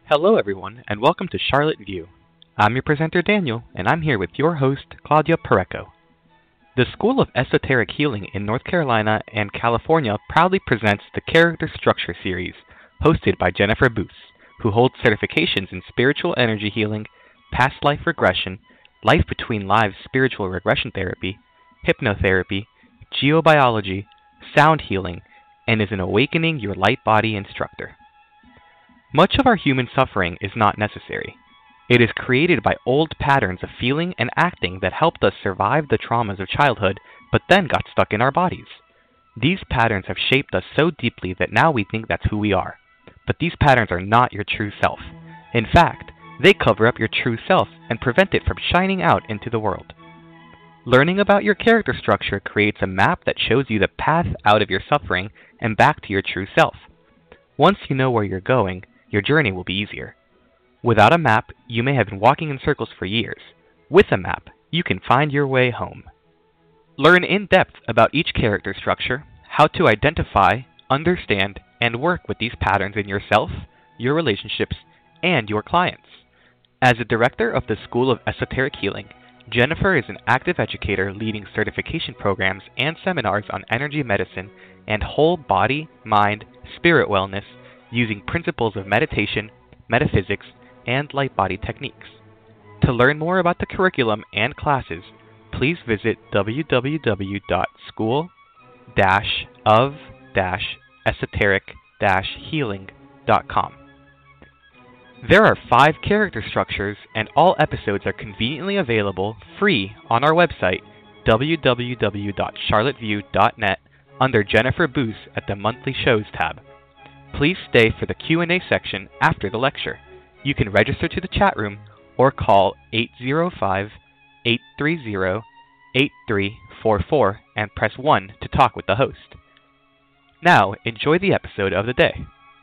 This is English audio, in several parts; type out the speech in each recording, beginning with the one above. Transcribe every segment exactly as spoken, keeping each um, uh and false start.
Hello, everyone, and welcome to Charlotte View. I'm your presenter, Daniel, and I'm here with your host, Claudia Pareco. The School of Esoteric Healing in North Carolina and California proudly presents the Character Structure Series, hosted by Jennifer Boos, who holds certifications in spiritual energy healing, past life regression, life between lives spiritual regression therapy, hypnotherapy, geobiology, sound healing, and is an Awakening Your Light Body instructor. Much of our human suffering is not necessary. It is created by old patterns of feeling and acting that helped us survive the traumas of childhood, but then got stuck in our bodies. These patterns have shaped us so deeply that now we think that's who we are. But these patterns are not your true self. In fact, they cover up your true self and prevent it from shining out into the world. Learning about your character structure creates a map that shows you the path out of your suffering and back to your true self. Once you know where you're going, your journey will be easier. Without a map, you may have been walking in circles for years. With a map, you can find your way home. Learn in depth about each character structure, how to identify, understand, and work with these patterns in yourself, your relationships, and your clients. As a director of the School of Esoteric Healing, Jennifer is an active educator leading certification programs and seminars on energy medicine and whole body, mind, spirit wellness using principles of meditation, metaphysics, and light body techniques. To learn more about the curriculum and classes, please visit w w w dot school dash of dash esoteric dash healing dot com. There are five character structures, and all episodes are conveniently available free on our website, w w w dot charlotte view dot net, under Jennifer Boos at the Monthly Shows tab. Please stay for the Q and A section after the lecture. You can register to the chat room or call eight zero five, eight three zero, eight three four four and press one to talk with the host. Now, enjoy the episode of the day.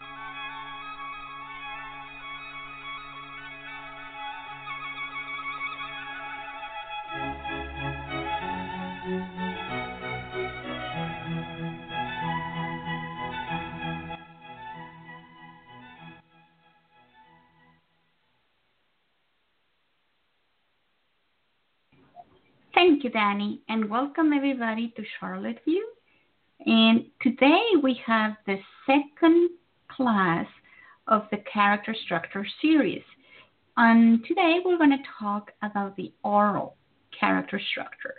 Thank you, Danny, and welcome everybody to Charlotte View. And today we have the second class of the Character Structure series. And today we're going to talk about the oral character structure.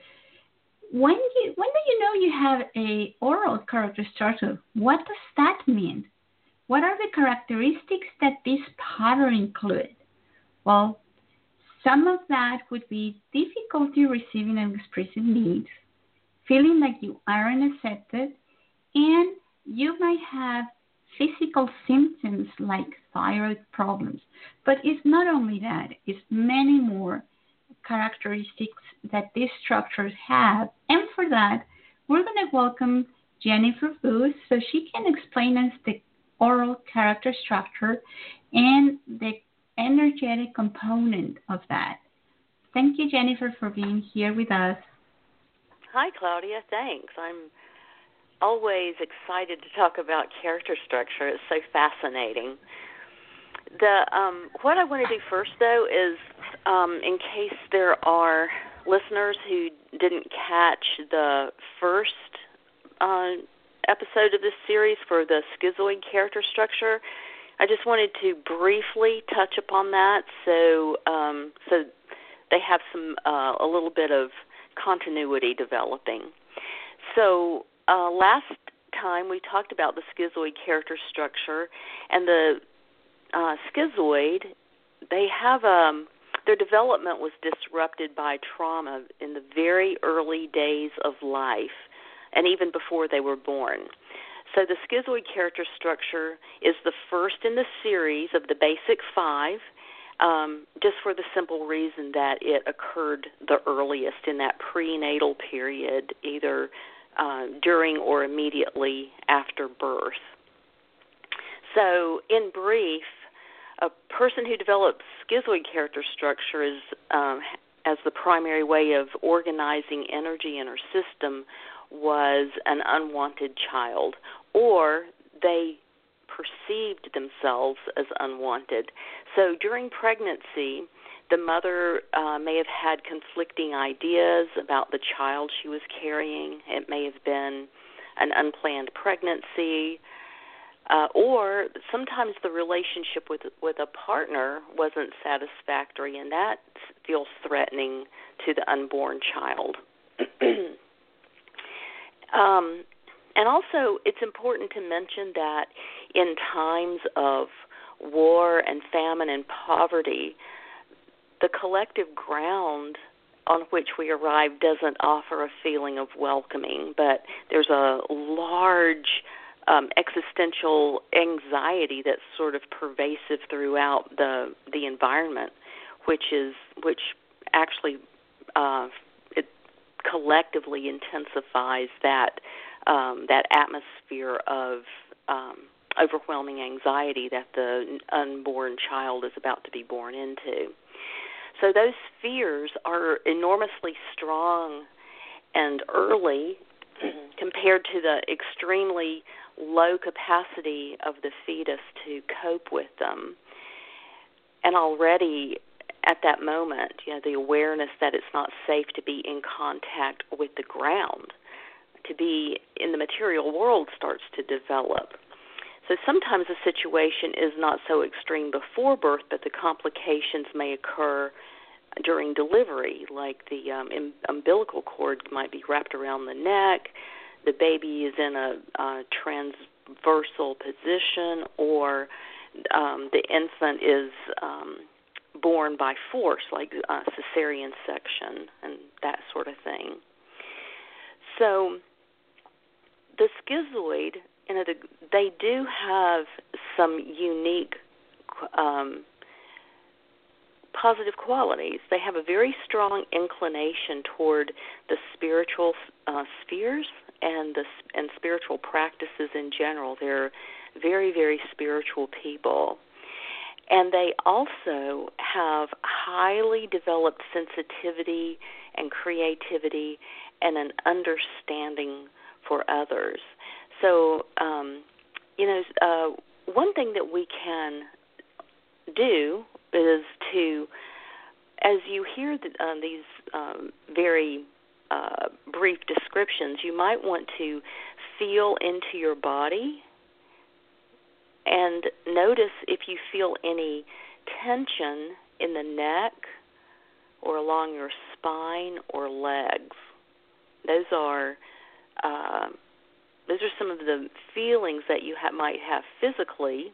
When you when do you know you have a oral character structure? What does that mean? What are the characteristics that this pattern include? Well, some of that would be difficulty receiving and expressing needs, feeling like you aren't accepted, and you might have physical symptoms like thyroid problems. But it's not only that, it's many more characteristics that these structures have. And for that, we're going to welcome Jennifer Boos so she can explain us the oral character structure and the energetic component of that. Thank you, Jennifer, for being here with us. Hi, Claudia. Thanks. I'm always excited to talk about character structure. It's so fascinating. The um, what I want to do first, though, is um, in case there are listeners who didn't catch the first uh, episode of this series for the schizoid character structure, I just wanted to briefly touch upon that, so um, so they have some uh, a little bit of continuity developing. So uh, last time we talked about the schizoid character structure, and the uh, schizoid, they have um, their development was disrupted by trauma in the very early days of life, and even before they were born. So the schizoid character structure is the first in the series of the basic five, um, just for the simple reason that it occurred the earliest in that prenatal period, either uh, during or immediately after birth. So in brief, a person who develops schizoid character structure is, um, as the primary way of organizing energy in her system, was an unwanted child, or they perceived themselves as unwanted. So during pregnancy, the mother uh, may have had conflicting ideas about the child she was carrying. It may have been an unplanned pregnancy, uh, or sometimes the relationship with with a partner wasn't satisfactory, and that feels threatening to the unborn child. um, and also, it's important to mention that in times of war and famine and poverty, the collective ground on which we arrive doesn't offer a feeling of welcoming, but there's a large um, existential anxiety that's sort of pervasive throughout the the environment, which is which actually uh, it collectively intensifies that um, that atmosphere of um, overwhelming anxiety that the unborn child is about to be born into. So those fears are enormously strong and early compared to the extremely low capacity of the fetus to cope with them. And already at that moment, you know, the awareness that it's not safe to be in contact with the ground, to be in the material world, starts to develop. So sometimes the situation is not so extreme before birth, but the complications may occur during delivery, like the um, im- umbilical cord might be wrapped around the neck, the baby is in a uh, transversal position, or um, the infant is um, born by force, like uh, cesarean section and that sort of thing. So the schizoid, you know, the, they do have some unique um, positive qualities. They have a very strong inclination toward the spiritual uh, spheres and the and spiritual practices in general. They're very, very spiritual people. And they also have highly developed sensitivity and creativity and an understanding for others. So, um, you know, uh, one thing that we can do is to, as you hear the, uh, these um, very uh, brief descriptions, you might want to feel into your body and notice if you feel any tension in the neck or along your spine or legs. Those are uh, those are some of the feelings that you ha- might have physically.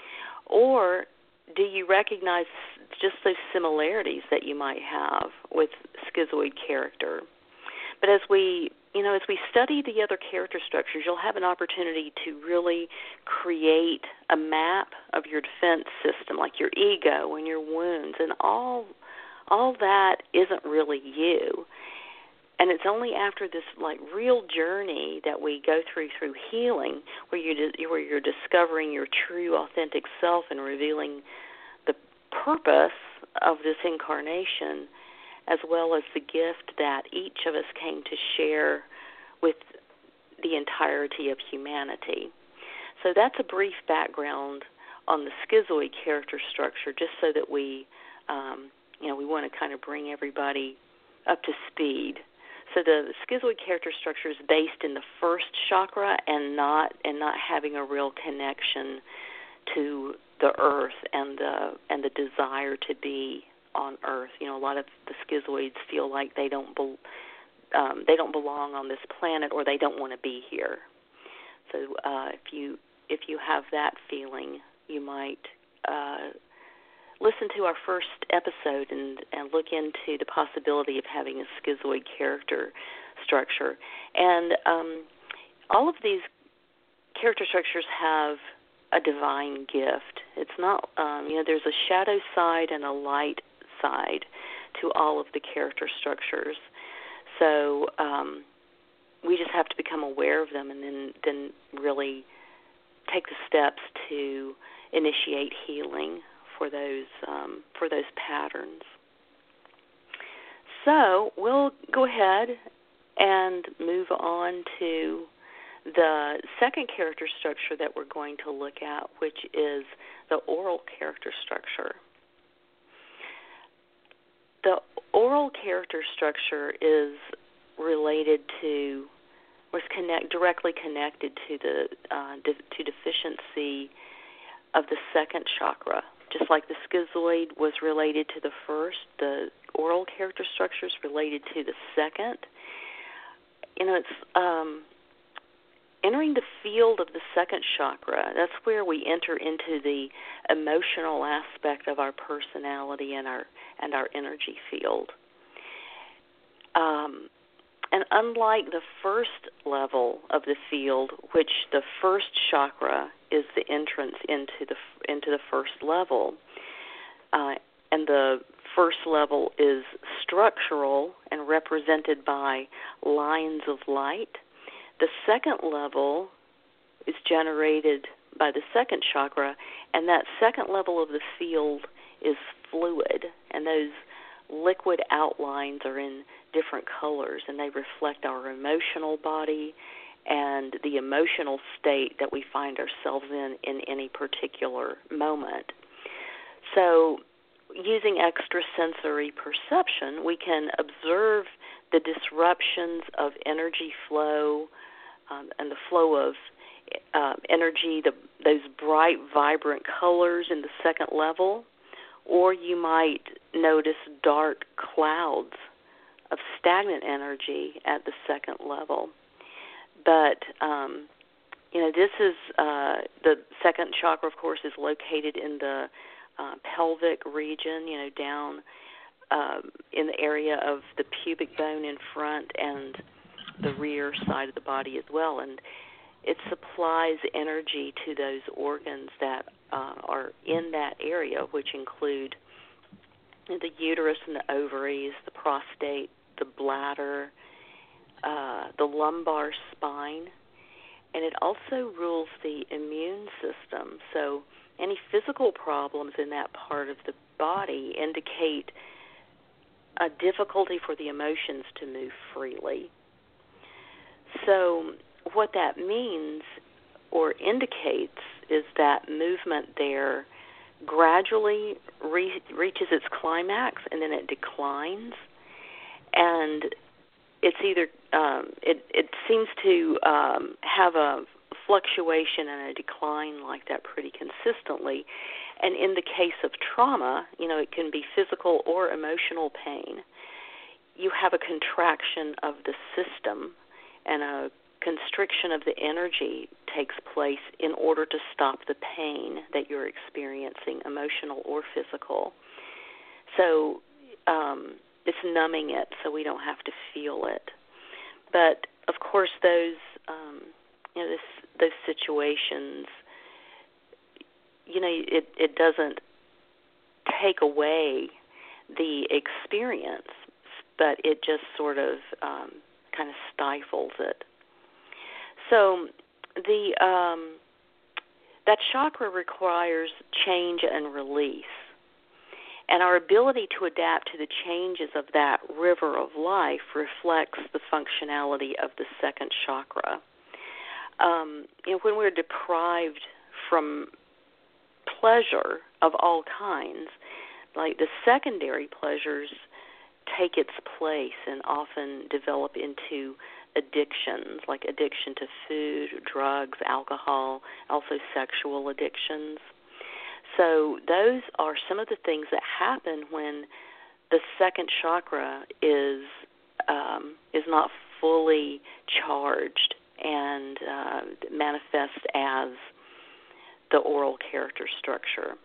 Or do you recognize just those similarities that you might have with schizoid character? But as we, you know, as we study the other character structures, you'll have an opportunity to really create a map of your defense system, like your ego and your wounds, and all, all that isn't really you. And it's only after this like real journey that we go through through healing, where you where you're discovering your true, authentic self and revealing the purpose of this incarnation, as well as the gift that each of us came to share with the entirety of humanity. So that's a brief background on the schizoid character structure, just so that we, um, you know, we want to kind of bring everybody up to speed. So the schizoid character structure is based in the first chakra and not and not having a real connection to the earth and the and the desire to be on earth. You know, a lot of the schizoids feel like they don't be, um, they don't belong on this planet, or they don't want to be here. So uh, if you if you have that feeling, you might uh, listen to our first episode and, and look into the possibility of having a schizoid character structure. And um, all of these character structures have a divine gift. It's not, um, you know, there's a shadow side and a light side to all of the character structures. So um, we just have to become aware of them and then, then really take the steps to initiate healing for those um, for those patterns. So we'll go ahead and move on to the second character structure that we're going to look at, which is the oral character structure. The oral character structure is related to, was connect directly connected to the uh, de- to deficiency of the second chakra. Just like the schizoid was related to the first, the oral character structure is related to the second. You know, it's um, entering the field of the second chakra. That's where we enter into the emotional aspect of our personality and our and our energy field. Um, and unlike the first level of the field, which the first chakra is the entrance into the into the first level, uh, and the first level is structural and represented by lines of light. The second level is generated by the second chakra, and that second level of the field is fluid, and those liquid outlines are in different colors, and they reflect our emotional body and the emotional state that we find ourselves in in any particular moment. So using extrasensory perception, we can observe the disruptions of energy flow um, and the flow of uh, energy, the, those bright, vibrant colors in the second level, or you might notice dark clouds of stagnant energy at the second level. But, um, you know, this is, uh, the second chakra, of course, is located in the uh, pelvic region, you know, down um, in the area of the pubic bone in front and the rear side of the body as well. And it supplies energy to those organs that uh, are in that area, which include the uterus and the ovaries, the prostate, the bladder, uh, the lumbar spine, and it also rules the immune system. So any physical problems in that part of the body indicate a difficulty for the emotions to move freely. So what that means or indicates is that movement there gradually re- reaches its climax and then it declines, and it's either um, it, it seems to um, have a fluctuation and a decline like that pretty consistently. And in the case of trauma, you know, it can be physical or emotional pain. You have a contraction of the system, and a constriction of the energy takes place in order to stop the pain that you're experiencing, emotional or physical. So um, it's numbing it so we don't have to feel it. But, of course, those um, you know, this, those situations, you know, it, it doesn't take away the experience, but it just sort of um, kind of stifles it. So the um, that chakra requires change and release. And our ability to adapt to the changes of that river of life reflects the functionality of the second chakra. Um, you know, when we're deprived from pleasure of all kinds, like the secondary pleasures take its place and often develop into addictions, like addiction to food, drugs, alcohol, also sexual addictions. So those are some of the things that happen when the second chakra is um, is not fully charged and uh, manifests as the oral character structure.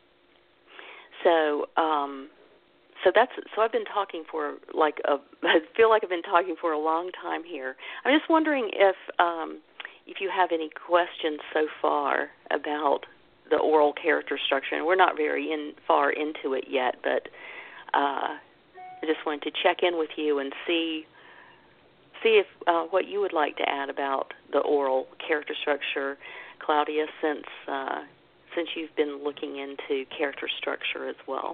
So, um, so that's so I've been talking for like a I feel like I've been talking for a long time here. I'm just wondering if um, if you have any questions so far about the oral character structure, and we're not very in, far into it yet, but uh, I just wanted to check in with you and see see if uh, what you would like to add about the oral character structure, Claudia, since uh, since you've been looking into character structure as well.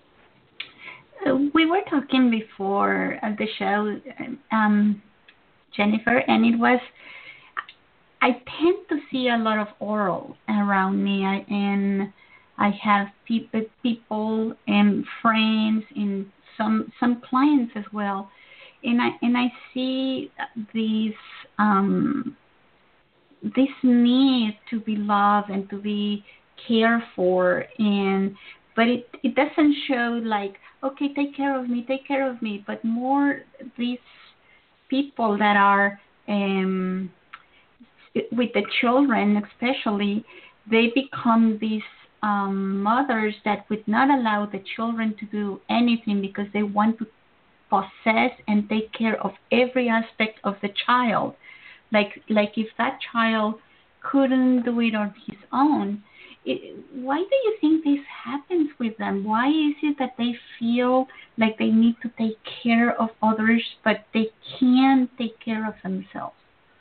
We were talking before the show, um, Jennifer, and it was I tend to see a lot of oral around me, I, and I have people, people and friends and some some clients as well, and I and I see these um, this need to be loved and to be cared for, and but it it doesn't show like, okay, take care of me, take care of me, but more these people that are um, with the children especially, they become these um, mothers that would not allow the children to do anything because they want to possess and take care of every aspect of the child. Like like if that child couldn't do it on his own, it, why do you think this happens with them? Why is it that they feel like they need to take care of others, but they can't take care of themselves?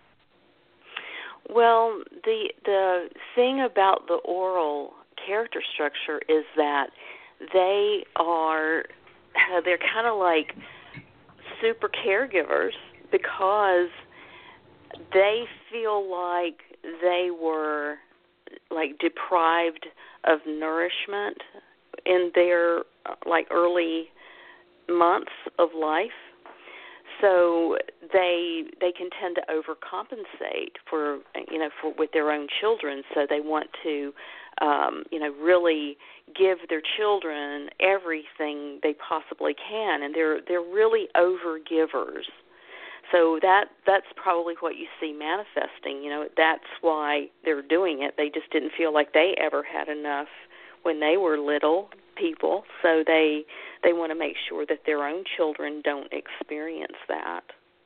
Well, the the thing about the oral character structure is that they are they're kind of like super caregivers because they feel like they were like deprived of nourishment in their like early months of life. So they they can tend to overcompensate for you know for with their own children. So they want to um, you know really give their children everything they possibly can, and they're they're really overgivers. So that that's probably what you see manifesting. You know that's why they're doing it. They just didn't feel like they ever had enough when they were little people, so they they want to make sure that their own children don't experience that.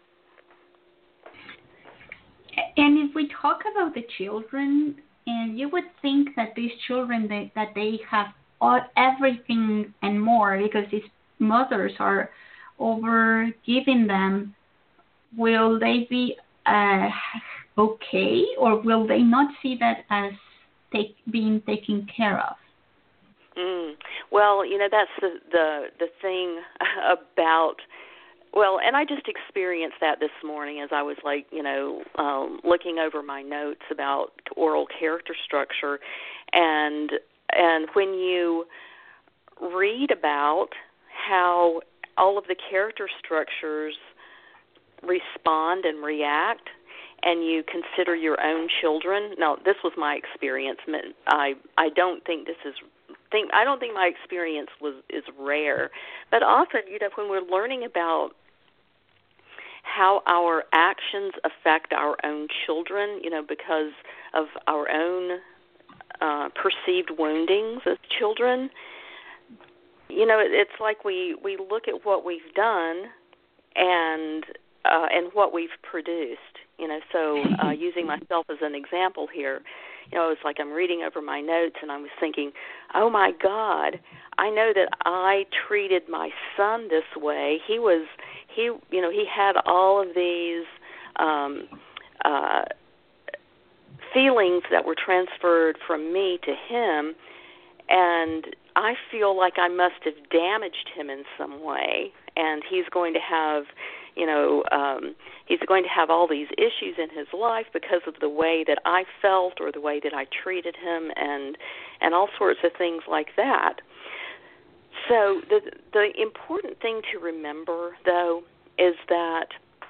And if we talk about the children, and you would think that these children they, that they have all, everything and more because these mothers are over giving them, will they be uh, okay, or will they not see that as take, being taken care of? Mm. Well, you know, that's the, the the thing about, well, and I just experienced that this morning as I was like, you know, um, looking over my notes about oral character structure. And and when you read about how all of the character structures respond and react, and you consider your own children, now this was my experience. I, I don't think this is Think, I don't think my experience was is rare, but often, you know, when we're learning about how our actions affect our own children, you know, because of our own uh, perceived woundings as children, you know, it, it's like we, we look at what we've done and uh, and what we've produced. You know, so uh, using myself as an example here, you know, it's like I'm reading over my notes and I was thinking, oh my God, I know that I treated my son this way. He was, he, you know, he had all of these um, uh, feelings that were transferred from me to him, and I feel like I must have damaged him in some way, and he's going to have, you know, um, he's going to have all these issues in his life because of the way that I felt or the way that I treated him, and and all sorts of things like that. So the the important thing to remember, though, is that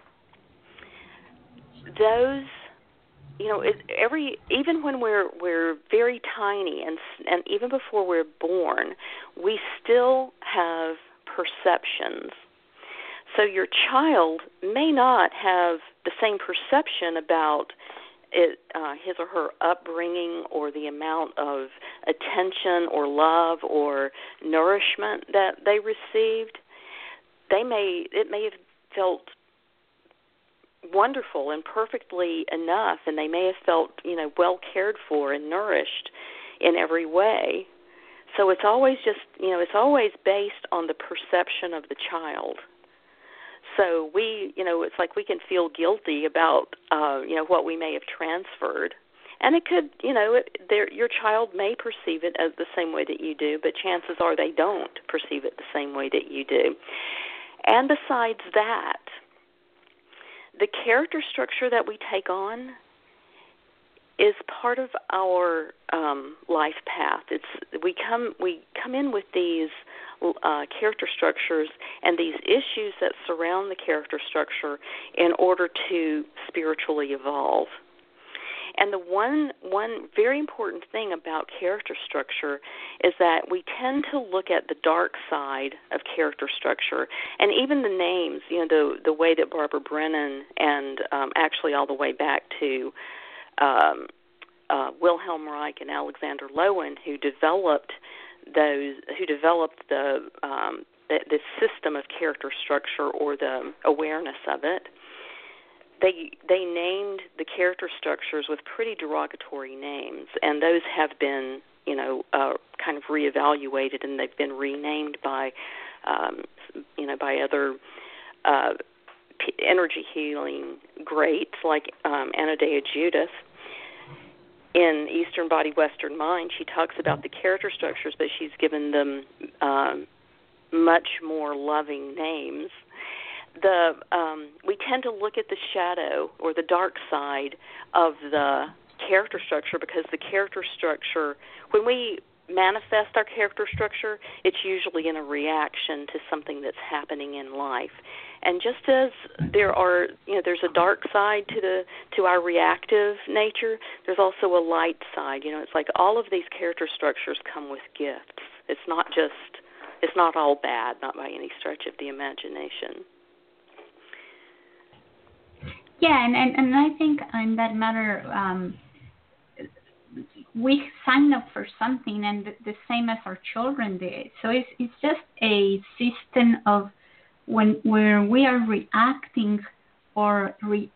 those, you know, it, every even when we're we're very tiny, and and even before we're born, we still have perceptions. So your child may not have the same perception about it, uh, his or her upbringing, or the amount of attention or love or nourishment that they received. They may it may have felt wonderful and perfectly enough, and they may have felt, you know, well cared for and nourished in every way. So it's always just, you know, it's always based on the perception of the child. So we, you know, it's like we can feel guilty about, uh, you know, what we may have transferred. And it could, you know, it, your child may perceive it as the same way that you do, but chances are they don't perceive it the same way that you do. And besides that, the character structure that we take on is part of our um, life path. It's we come we come in with these uh, character structures and these issues that surround the character structure in order to spiritually evolve. And the one one very important thing about character structure is that we tend to look at the dark side of character structure, and even the names, you know, the the way that Barbara Brennan and um, actually all the way back to um, uh, Wilhelm Reich and Alexander Lowen, who developed those, who developed the um, the, the system of character structure or the awareness of it. They they named the character structures with pretty derogatory names, and those have been, you know, uh, kind of reevaluated, and they've been renamed by, um, you know, by other uh, p- energy healing greats like um, Anodea Judith. In Eastern Body, Western Mind, she talks about the character structures, but she's given them um, much more loving names. The um, we tend to look at the shadow or the dark side of the character structure because the character structure, when we manifest our character structure, it's usually in a reaction to something that's happening in life. And just as there are, you know, there's a dark side to the to our reactive nature, there's also a light side. You know, it's like all of these character structures come with gifts. It's not just, it's not all bad, not by any stretch of the imagination. Yeah, and, and, and I think in that matter, um, we sign up for something, and the, the same as our children did. So it's it's just a system of when where we are reacting or re,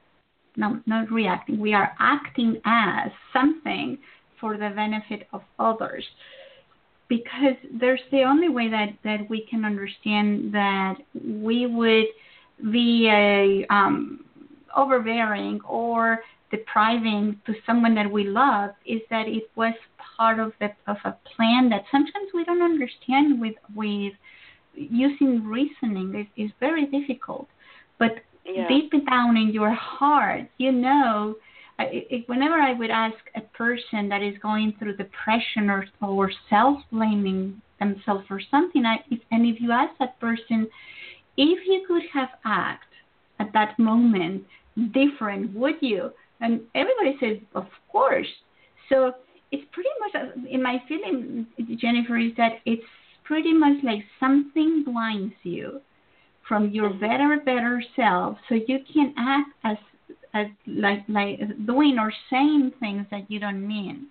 no not reacting, we are acting as something for the benefit of others. Because there's the only way that, that we can understand that we would be a um, overbearing or depriving to someone that we love is that it was part of the of a plan that sometimes we don't understand with with using reasoning. It is very difficult, but yeah. deep down in your heart, you know. It, it, whenever I would ask a person that is going through depression or or self-blaming themselves for something, I, if, and if you ask that person, if you could have acted at that moment different, would you? And everybody says, of course. So it's pretty much, in my feeling, Jennifer, is that it's pretty much like something blinds you from your better, better self, so you can act as as like like doing or saying things that you don't mean.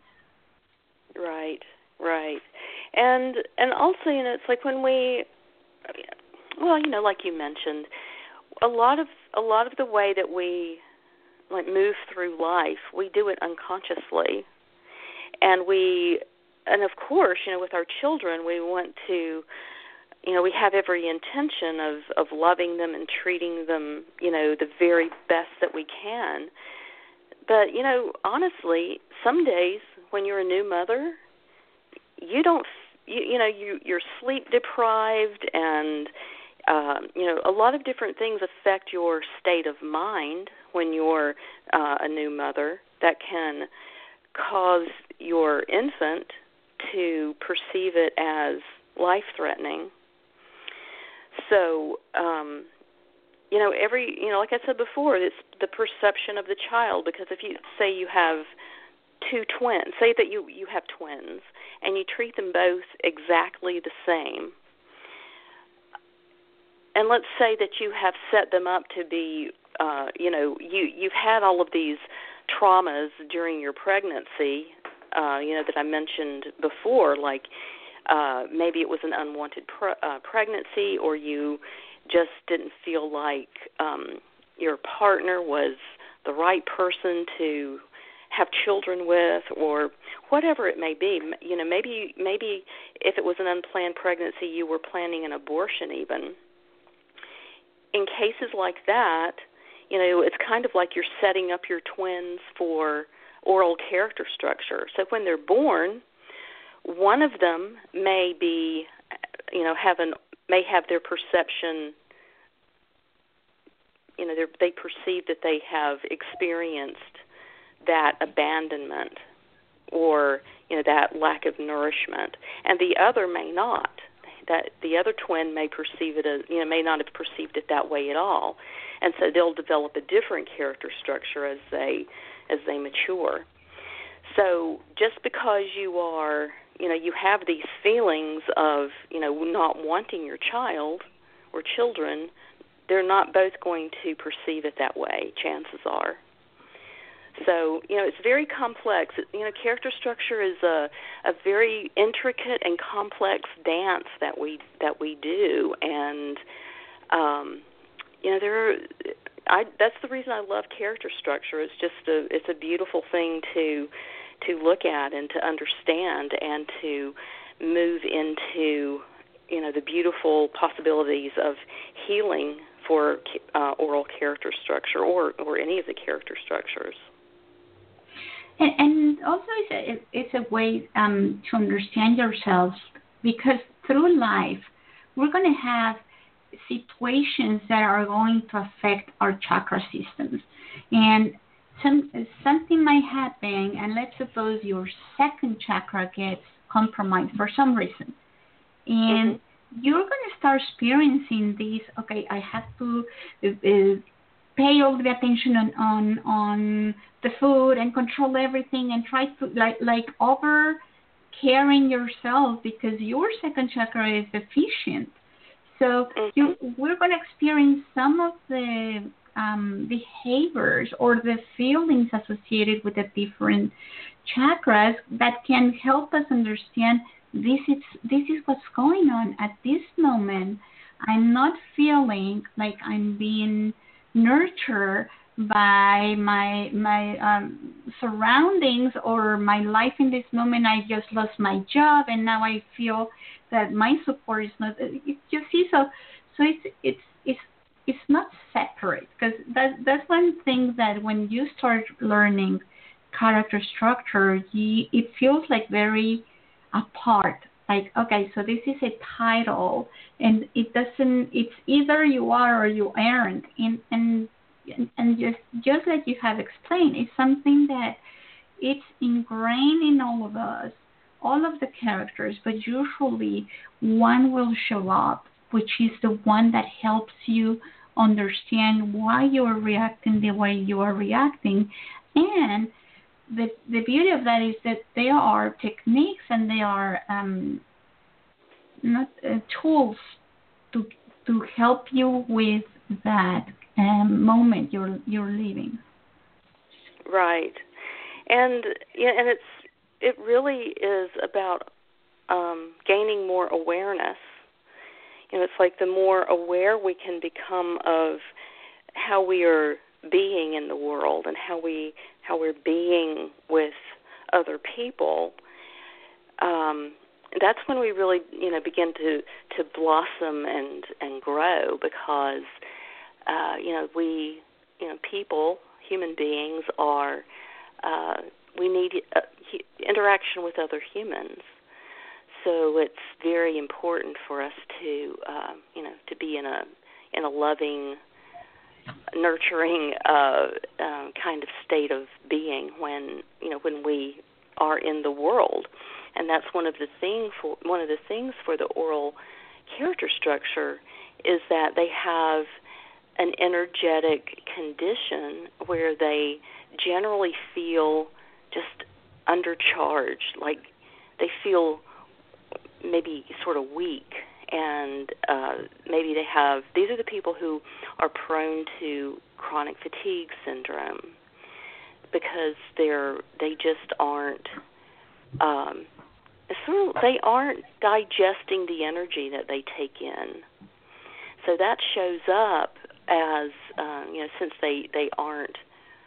Right, right, and and also, you know, it's like when we, well, you know, like you mentioned, a lot of a lot of the way that we like move through life, we do it unconsciously, and we, and of course, you know, with our children, we want to, you know, we have every intention of, of loving them and treating them, you know, the very best that we can. But, you know, honestly, some days when you're a new mother, you don't, you, you know, you, you're sleep deprived, and, um, you know, a lot of different things affect your state of mind when you're uh, a new mother that can cause your infant to perceive it as life-threatening. So, um, you know, every, you know, like I said before, it's the perception of the child, because if you say you have two twins, say that you, you have twins, and you treat them both exactly the same, and let's say that you have set them up to be, uh, you know, you, you've had all of these traumas during your pregnancy, uh, you know, that I mentioned before, like, Uh, maybe it was an unwanted pre- uh, pregnancy, or you just didn't feel like um, your partner was the right person to have children with, or whatever it may be. You know, maybe maybe if it was an unplanned pregnancy, you were planning an abortion even. In cases like that, you know, it's kind of like you're setting up your twins for oral character structure. So when they're born, one of them may be, you know, have an, may have their perception, you know, they perceive that they have experienced that abandonment or, you know, that lack of nourishment, and the other may not. That the other twin may perceive it as, you know, may not have perceived it that way at all, and so they'll develop a different character structure as they as they mature. So just because you are, you know, you have these feelings of, you know, not wanting your child or children, they're not both going to perceive it that way, chances are. So, you know, it's very complex. You know, character structure is a, a very intricate and complex dance that we that we do, and um, you know, there. Are, I that's the reason I love character structure. It's just a it's a beautiful thing to to look at and to understand and to move into, you know, the beautiful possibilities of healing for uh, oral character structure or or any of the character structures. And, and also, it's a, it's a way um, to understand yourselves, because through life, we're going to have situations that are going to affect our chakra systems. And some, something might happen, and let's suppose your second chakra gets compromised for some reason. And mm-hmm. you're going to start experiencing these, okay, I have to Uh, pay all the attention on, on on the food and control everything and try to like like over caring yourself because your second chakra is deficient. So you, we're going to experience some of the um, behaviors or the feelings associated with the different chakras that can help us understand this is this is what's going on at this moment. I'm not feeling like I'm being nurture by my my um, surroundings or my life in this moment. I just lost my job and now I feel that my support is not. It, you see, so so it's it's it's it's not separate, because that that's one thing that when you start learning character structure, you, it feels like very apart. Like, okay, so this is a title, and it doesn't. It's either you are or you aren't, and and and just just like you have explained, it's something that it's ingrained in all of us, all of the characters. But usually, one will show up, which is the one that helps you understand why you are reacting the way you are reacting, and The, the beauty of that is that there are techniques and there are um, not uh, tools to to help you with that um, moment you're you're living. Right, and yeah, and it's it really is about um, gaining more awareness. You know, it's like the more aware we can become of how we are being in the world and how we how we're being with other people, um, that's when we really, you know, begin to, to blossom and, and grow, because, uh, you know, we, you know, people, human beings are, uh, we need uh, interaction with other humans. So it's very important for us to, uh, you know, to be in a in a loving, nurturing uh, uh, kind of state of being when you know when we are in the world, and that's one of the things for one of the things for the oral character structure is that they have an energetic condition where they generally feel just undercharged, like they feel maybe sort of weak. And uh, maybe they have, these are the people who are prone to chronic fatigue syndrome because they're, they just aren't, um, sort of, they aren't digesting the energy that they take in. So that shows up as, um, you know, since they, they aren't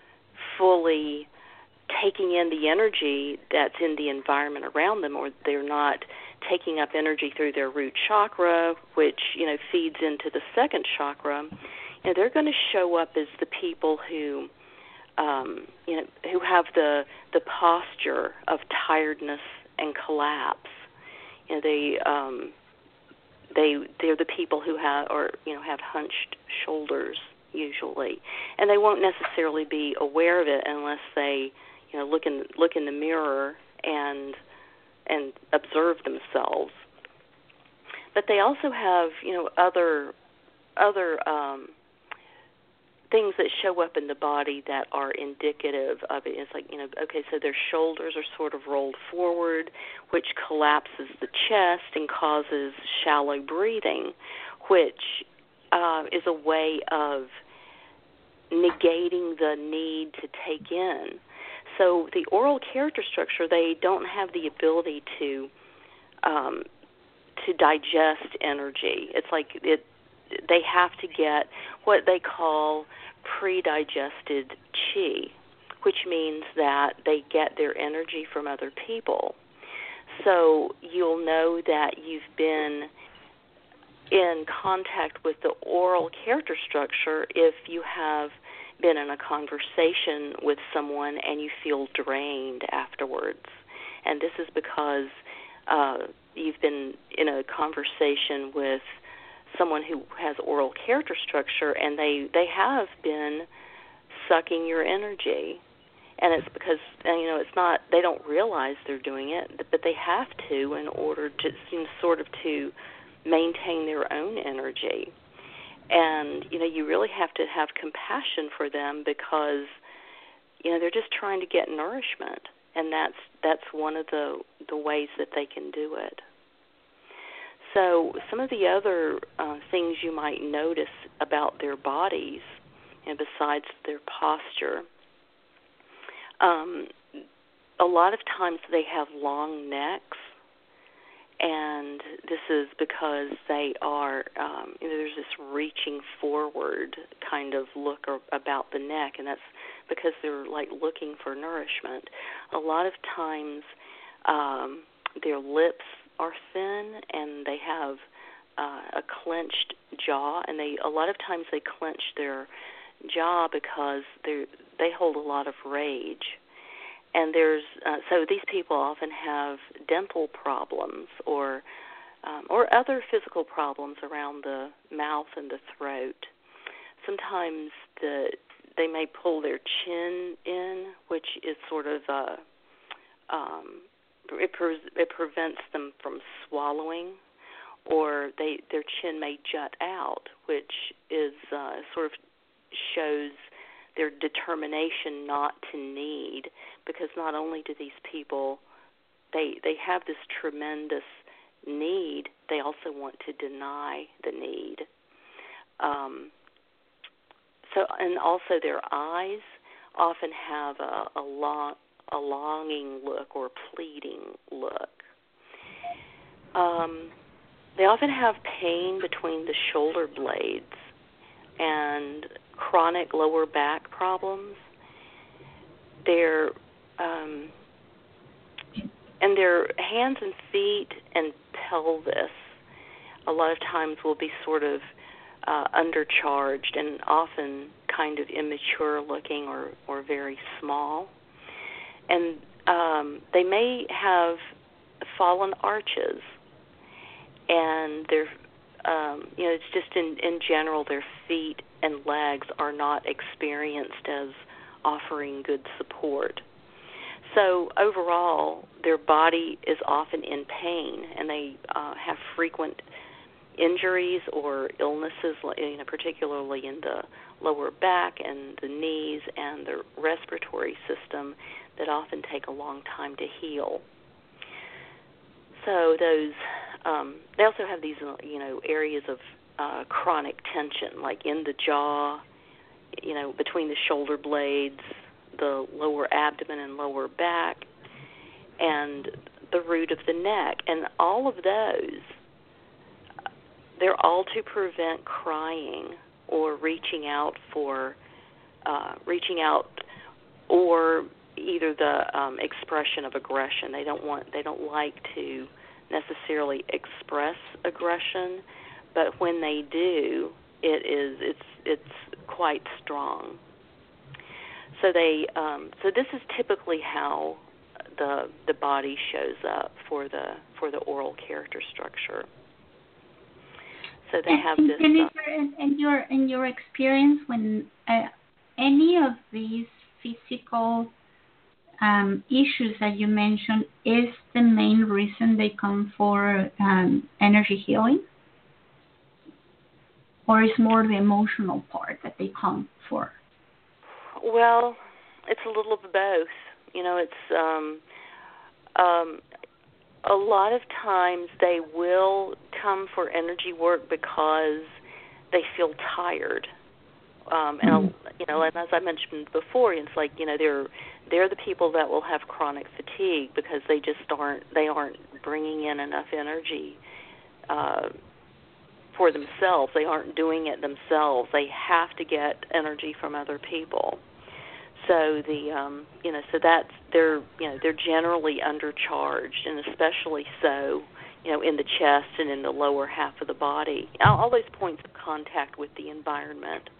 fully taking in the energy that's in the environment around them, or they're not taking up energy through their root chakra, which, you know, feeds into the second chakra, you know, they're going to show up as the people who, um, you know, who have the the posture of tiredness and collapse. You know, they um, they they're the people who have, or you know, have hunched shoulders, usually, and they won't necessarily be aware of it unless they, you know, look in look in the mirror and and observe themselves. But they also have, you know, other other um, things that show up in the body that are indicative of it. It's like, you know, okay, so their shoulders are sort of rolled forward, which collapses the chest and causes shallow breathing, which uh, is a way of negating the need to take in. So the oral character structure, they don't have the ability to um, to digest energy. It's like it. They have to get what they call pre-digested chi, which means that they get their energy from other people. So you'll know that you've been in contact with the oral character structure if you have been in a conversation with someone and you feel drained afterwards. And this is because uh, you've been in a conversation with someone who has oral character structure, and they, they have been sucking your energy. And it's because, you know, it's not, they don't realize they're doing it, but they have to in order to, you know, sort of to maintain their own energy. And, you know, you really have to have compassion for them because, you know, they're just trying to get nourishment, and that's that's one of the, the ways that they can do it. So some of the other uh, things you might notice about their bodies, and besides their posture, um, a lot of times they have long necks, and this is because they are, um, you know, there's this reaching forward kind of look or, about the neck, and that's because they're like looking for nourishment. A lot of times um, their lips are thin, and they have uh, a clenched jaw, and they a lot of times they clench their jaw because they they hold a lot of rage. And there's uh, so these people often have dental problems or um, or other physical problems around the mouth and the throat. Sometimes the they may pull their chin in, which is sort of a um, It, pre- it prevents them from swallowing, or they their chin may jut out, which is uh, sort of shows their determination not to need, because not only do these people, they they have this tremendous need, they also want to deny the need. Um, so, and also their eyes often have a, a long, a longing look or pleading look. Um, they often have pain between the shoulder blades and chronic lower back problems. Their um, and their hands and feet and pelvis a lot of times will be sort of uh, undercharged and often kind of immature looking or, or very small. And um, they may have fallen arches, and they're, um, you know, it's just in, in general their feet and legs are not experienced as offering good support. So overall, their body is often in pain, and they uh, have frequent injuries or illnesses, you know, particularly in the lower back and the knees and the respiratory system, that often take a long time to heal. So those, um, they also have these, you know, areas of uh, chronic tension, like in the jaw, you know, between the shoulder blades, the lower abdomen and lower back, and the root of the neck. And all of those, they're all to prevent crying or reaching out for, uh, reaching out or either the um, expression of aggression. They don't want, they don't like to necessarily express aggression, but when they do, it is, it's, it's quite strong. So they, um, so this is typically how the the body shows up for the for the oral character structure. So they And, have and this. Jennifer, Uh, in, in your in your experience, when uh, any of these physical um, issues that you mentioned is the main reason they come for um, energy healing, or is more the emotional part that they come for? well, it's a little of both. You know, it's um, um, a lot of times they will come for energy work because they feel tired. Um, and Mm-hmm. you know, and as I mentioned before, it's like you know they're they're the people that will have chronic fatigue because they just aren't they aren't bringing in enough energy uh, for themselves. They aren't doing it themselves. They have to get energy from other people. So the um, you know so that's they're you know they're generally undercharged, and especially so you know in the chest and in the lower half of the body. All, all those points of contact with the environment.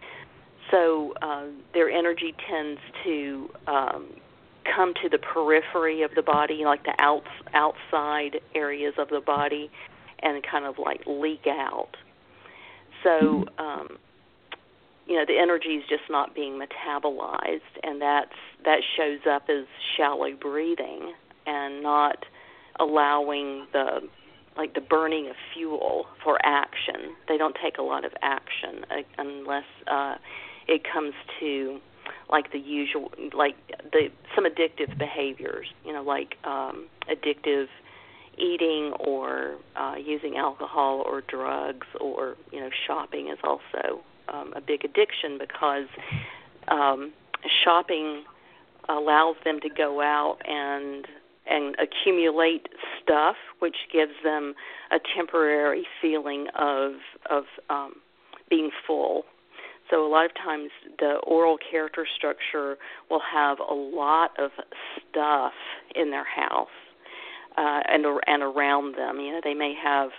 So uh, their energy tends to um, come to the periphery of the body, like the outs, outside areas of the body, and kind of like leak out. So, um, you know, the energy is just not being metabolized, and that's that shows up as shallow breathing and not allowing the like the burning of fuel for action. They don't take a lot of action uh, unless uh, it comes to like the usual, like the some addictive behaviors, you know, like um, addictive eating or uh, using alcohol or drugs or, you know, shopping is also um, a big addiction because um, shopping allows them to go out and and accumulate stuff, which gives them a temporary feeling of of um, being full. So a lot of times the oral character structure will have a lot of stuff in their house uh, and and around them. You know, they may have,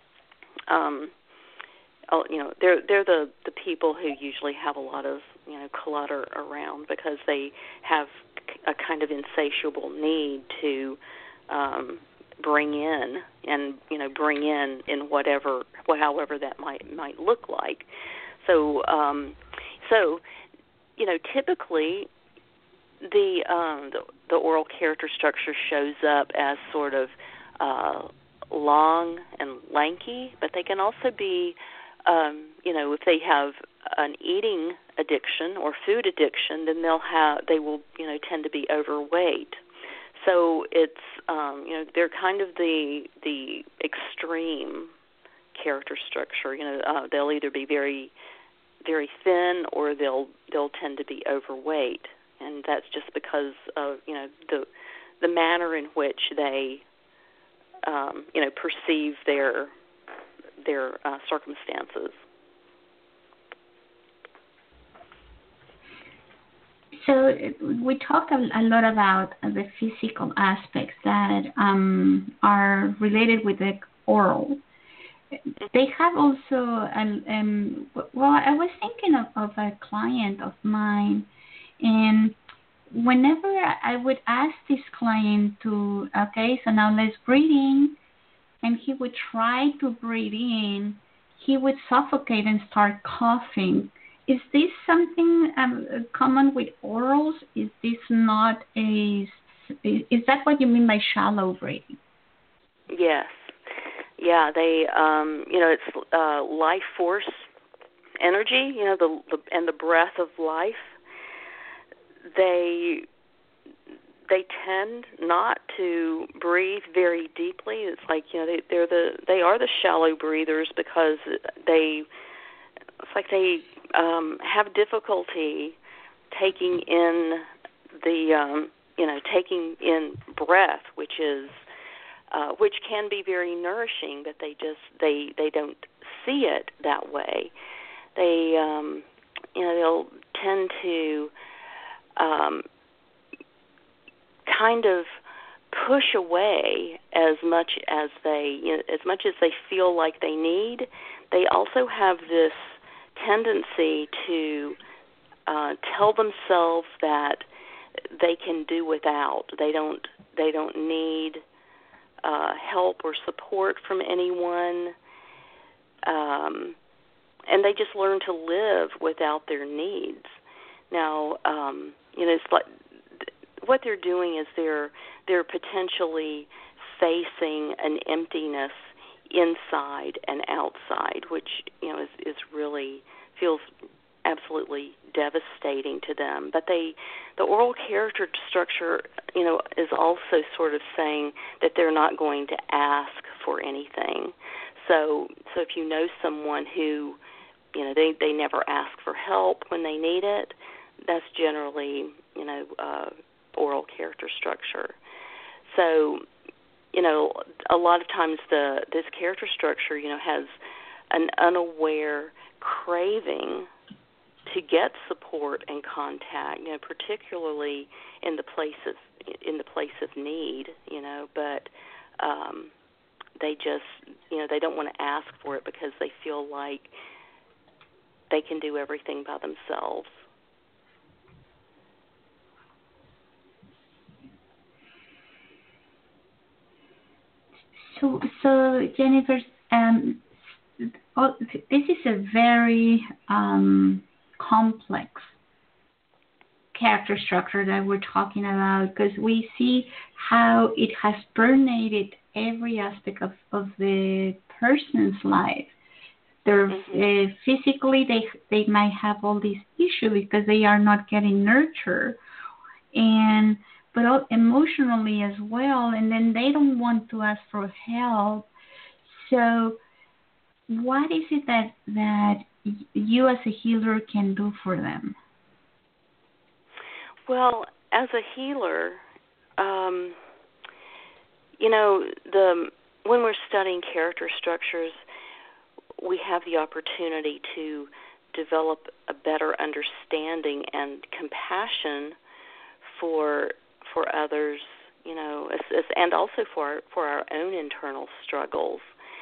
um, you know, they're they're the the people who usually have a lot of you know clutter around because they have a kind of insatiable need to um, bring in and you know bring in in whatever however that might might look like. So, um, so you know, typically the, um, the the oral character structure shows up as sort of uh, long and lanky, but they can also be, um, you know, if they have an eating addiction or food addiction, then they'll have they will you know tend to be overweight. So it's um, you know they're kind of the the extreme character structure. You know, uh, they'll either be very very thin or they'll they'll tend to be overweight, and that's just because of you know the the manner in which they um, you know perceive their their uh, circumstances. So we talked a lot about the physical aspects that um, are related with the oral. They have also, um, um, well, I was thinking of, of a client of mine, and whenever I would ask this client to, okay, so now let's breathe in, and he would try to breathe in, he would suffocate and start coughing. Is this something um, common with orals? Is this not a, is that what you mean by shallow breathing? Yes. Yeah, they, um, you know, it's uh, life force energy, you know, the, the and the breath of life. They they tend not to breathe very deeply. It's like you know they they're the they are the shallow breathers because they it's like they um, have difficulty taking in the um, you know taking in breath, which is Uh, which can be very nourishing, but they just they they don't see it that way. They um, you know they'll tend to um, kind of push away as much as they you know, as much as they feel like they need. They also have this tendency to uh, tell themselves that they can do without. They don't they don't need Uh, help or support from anyone. um, and they just learn to live without their needs. Now, um, you know, it's like what they're doing is they're they're potentially facing an emptiness inside and outside, which, you know, is, is really feels absolutely devastating to them. But they, the oral character structure, you know, is also sort of saying that they're not going to ask for anything. So, so if you know someone who, you know, they, they never ask for help when they need it, that's generally, you know, uh, oral character structure. So, you know, a lot of times the this character structure, you know, has an unaware craving to get support and contact, you know, particularly in the place of in the place of need, you know, but um, they just, you know, they don't want to ask for it because they feel like they can do everything by themselves. So, so Jennifer, um, oh, this is a very um, complex character structure that we're talking about, because we see how it has permeated every aspect of, of the person's life. They're mm-hmm. uh, physically, they they might have all these issues because they are not getting nurture, and but emotionally as well, and then they don't want to ask for help. So what is it that that you as a healer can do for them? Well, as a healer, um, you know, the when we're studying character structures, we have the opportunity to develop a better understanding and compassion for for others, you know, as, as, and also for for our own internal struggles.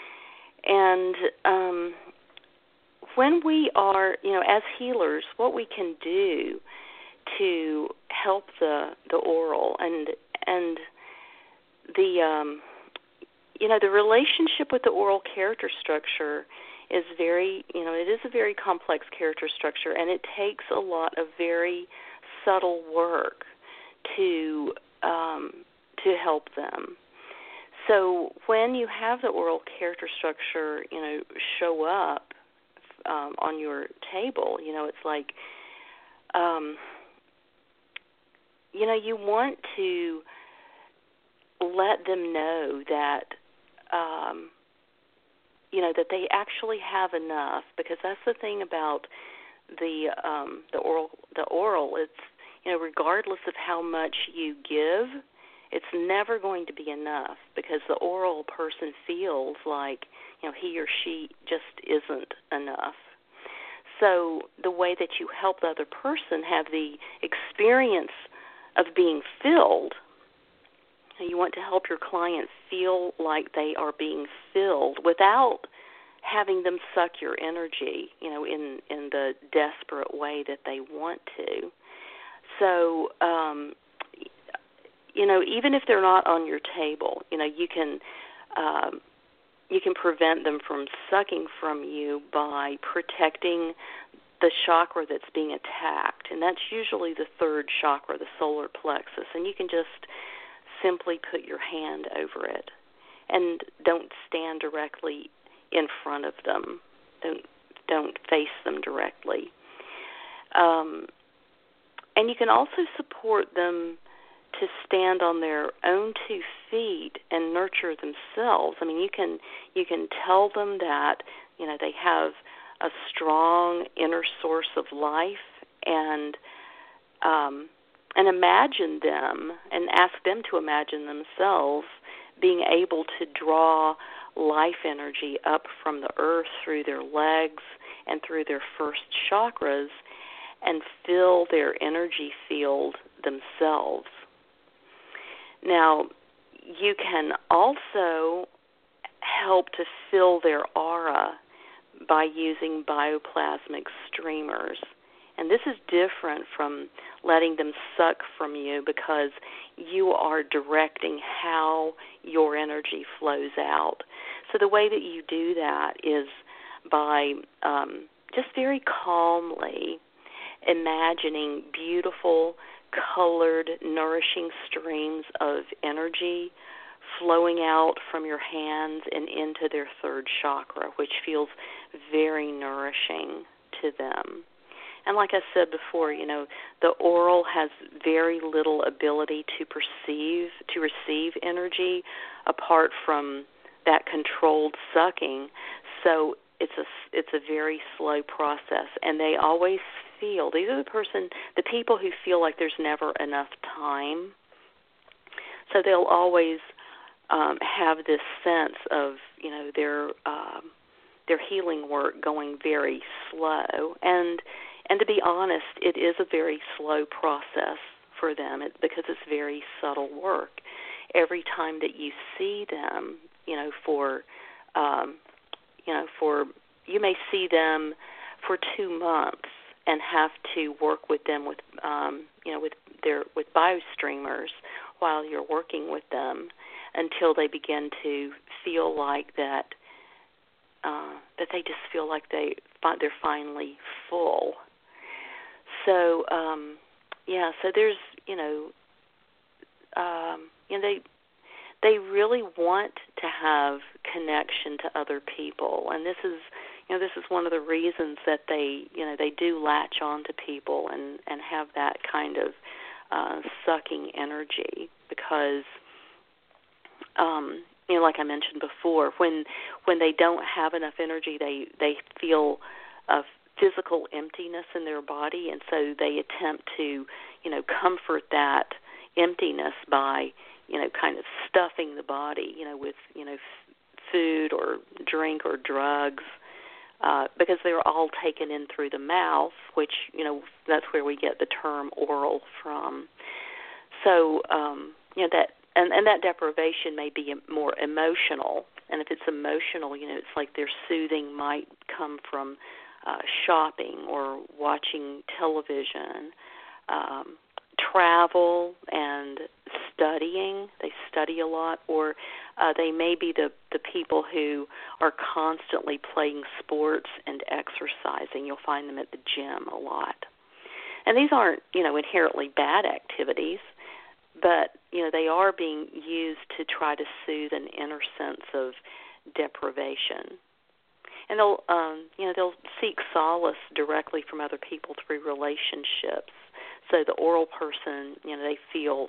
And um, when we are, you know, as healers, what we can do to help the the oral and and the um, you know the relationship with the oral character structure is very, you know, it is a very complex character structure, and it takes a lot of very subtle work to um, to help them. So when you have the oral character structure, you know, show up um, on your table, you know, it's like, um, you know, you want to let them know that, um, you know, that they actually have enough, because that's the thing about the um, the oral the oral. It's, you know, regardless of how much you give, it's never going to be enough, because the oral person feels like, you know, he or she just isn't enough. So the way that you help the other person have the experience of being filled, you want to help your client feel like they are being filled without having them suck your energy, you know, in, in the desperate way that they want to. So, um, you know, even if they're not on your table, you know, you can um, you can prevent them from sucking from you by protecting the chakra that's being attacked, and that's usually the third chakra, the solar plexus, and you can just simply put your hand over it, and don't stand directly in front of them. Don't don't face them directly. Um, and you can also support them to stand on their own two feet and nurture themselves. I mean, you can you can tell them that, you know, they have a strong inner source of life, and um, and imagine them and ask them to imagine themselves being able to draw life energy up from the earth through their legs and through their first chakras and fill their energy field themselves. Now, you can also help to fill their aura by using bioplasmic streamers. And this is different from letting them suck from you, because you are directing how your energy flows out. So the way that you do that is by um, just very calmly imagining beautiful, colored, nourishing streams of energy flowing out from your hands and into their third chakra, which feels very nourishing to them. And like I said before, you know, the oral has very little ability to perceive, to receive energy apart from that controlled sucking. So it's a, it's a very slow process. And they always feel, these are the person, the people who feel like there's never enough time. So they'll always um, have this sense of, you know, their um, their healing work going very slow. And and to be honest, it is a very slow process for them it, because it's very subtle work. Every time that you see them, you know, for um, you know, for you may see them for two months and have to work with them with um, you know, with their with biostreamers while you're working with them until they begin to feel like that uh, that they just feel like they they're finally full. So um, yeah, so there's you know um, you know they they really want to have connection to other people, and this is you know this is one of the reasons that they you know they do latch on to people and and have that kind of uh, sucking energy because um, you know like I mentioned before, when when they don't have enough energy, they they feel a physical emptiness in their body, and so they attempt to you know comfort that emptiness by you know kind of stuffing the body you know with you know f- food or drink or drugs. Uh, because they're all taken in through the mouth, which, you know, that's where we get the term oral from. So, um, you know, that, and, and that deprivation may be more emotional. And if it's emotional, you know, it's like their soothing might come from uh, shopping or watching television, um, travel and studying. They study a lot, or uh, they may be the, the people who are constantly playing sports and exercising. You'll find them at the gym a lot. And these aren't, you know, inherently bad activities, but, you know, they are being used to try to soothe an inner sense of deprivation. And they'll, um, you know, they'll seek solace directly from other people through relationships. So the oral person, you know, they feel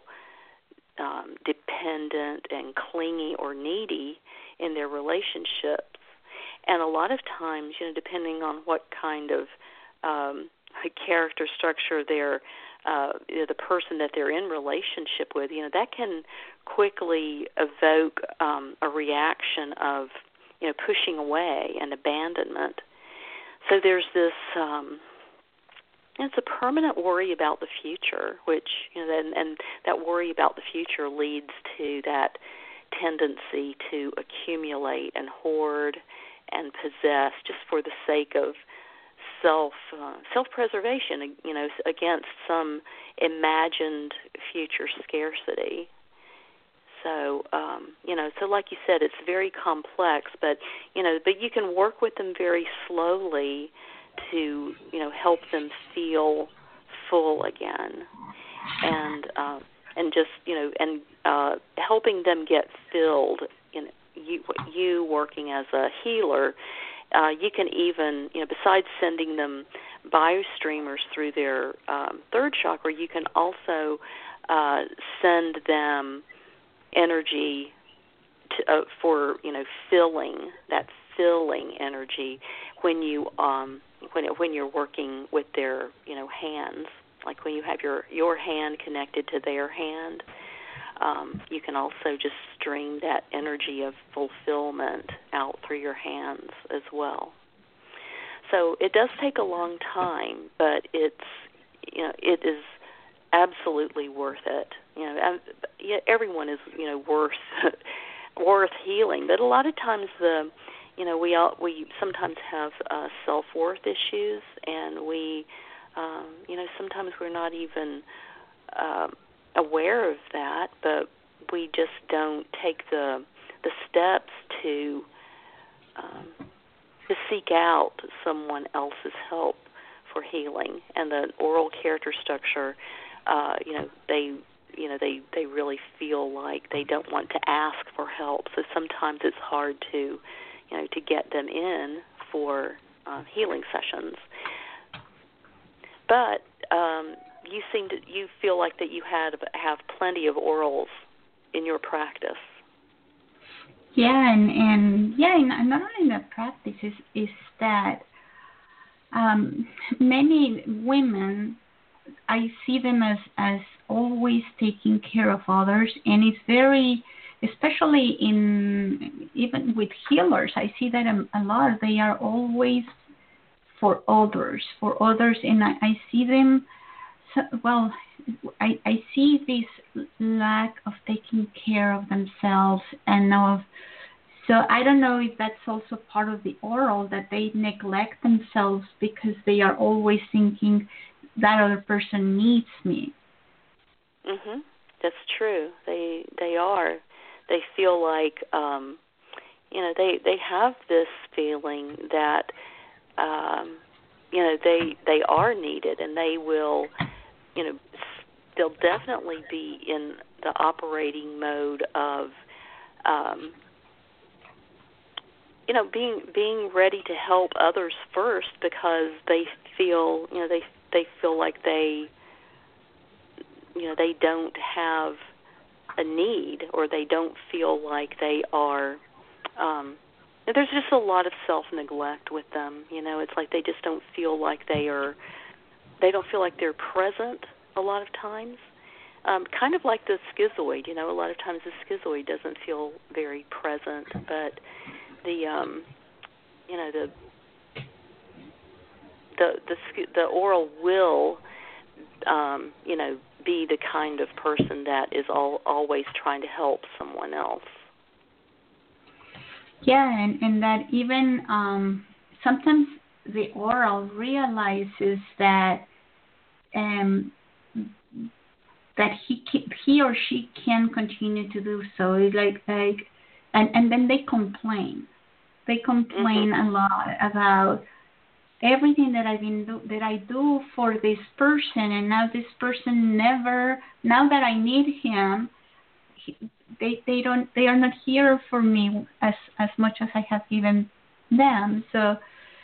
um, dependent and clingy or needy in their relationships. And a lot of times, you know, depending on what kind of um, character structure they're, uh, you know, the person that they're in relationship with, you know, that can quickly evoke um, a reaction of, you know, pushing away and abandonment. So there's this... Um, It's a permanent worry about the future, which, you know, and, and that worry about the future leads to that tendency to accumulate and hoard and possess just for the sake of self uh, self-preservation, you know, against some imagined future scarcity. So, um, you know, so like you said, it's very complex, but, you know, but you can work with them very slowly to, you know, help them feel full again, and uh, and just, you know, and uh, helping them get filled. You know, you, you working as a healer, uh, you can even, you know, besides sending them biostreamers through their um, third chakra, you can also uh, send them energy to, uh, for, you know, filling, that filling energy when you um, when when you're working with their, you know, hands, like when you have your, your hand connected to their hand, um, you can also just stream that energy of fulfillment out through your hands as well. So it does take a long time, but it's, you know, it is absolutely worth it. You know, everyone is, you know, worth worth healing, but a lot of times the You know, we all, we sometimes have uh, self-worth issues, and we, um, you know, sometimes we're not even uh, aware of that, but we just don't take the the steps to um, to seek out someone else's help for healing. And the oral character structure, uh, you know, they you know they they really feel like they don't want to ask for help. So sometimes it's hard to, you know, to get them in for uh, healing sessions. But um, you seem to you feel like that you had have plenty of orals in your practice. Yeah, and, and yeah, and not only the practice is, is that um, many women, I see them as, as always taking care of others, and it's very, especially in, even with healers, I see that a, a lot. They are always for others, for others, and I, I see them, so, well, I, I see this lack of taking care of themselves and of, so I don't know if that's also part of the oral, that they neglect themselves because they are always thinking that other person needs me. Mhm. That's true. They they are. They feel like um, you know they they have this feeling that um, you know they they are needed, and they will you know they'll definitely be in the operating mode of um, you know being being ready to help others first, because they feel you know they they feel like they you know they don't have a need, or they don't feel like they are um, there's just a lot of self-neglect with them. You know, it's like they just don't feel like they are they don't feel like they're present a lot of times. Um, kind of like the schizoid, you know, a lot of times the schizoid doesn't feel very present, but the um, you know the the the the oral will um, you know be the kind of person that is all, always trying to help someone else. Yeah, and, and that even um, sometimes the oral realizes that um, that he can, he or she can continue to do so. It's like like, and and then they complain. They complain mm-hmm. a lot about everything that I've been do, that I do for this person, and now this person never. Now that I need him, he, they they don't they are not here for me as as much as I have given them. So,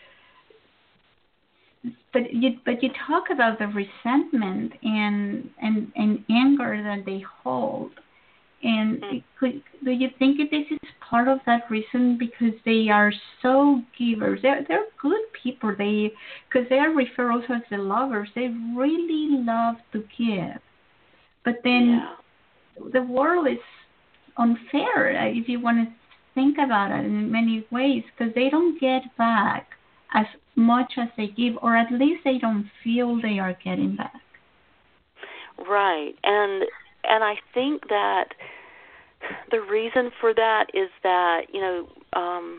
but you but you talk about the resentment and and, and anger that they hold. And mm-hmm. could, do you think this is part of that reason, because they are so givers? They're they're good people. They because they are referred also as the lovers. They really love to give, but then yeah. the world is unfair if you want to think about it in many ways, because they don't get back as much as they give, or at least they don't feel they are getting back. Right, and and I think that the reason for that is that, you know, um,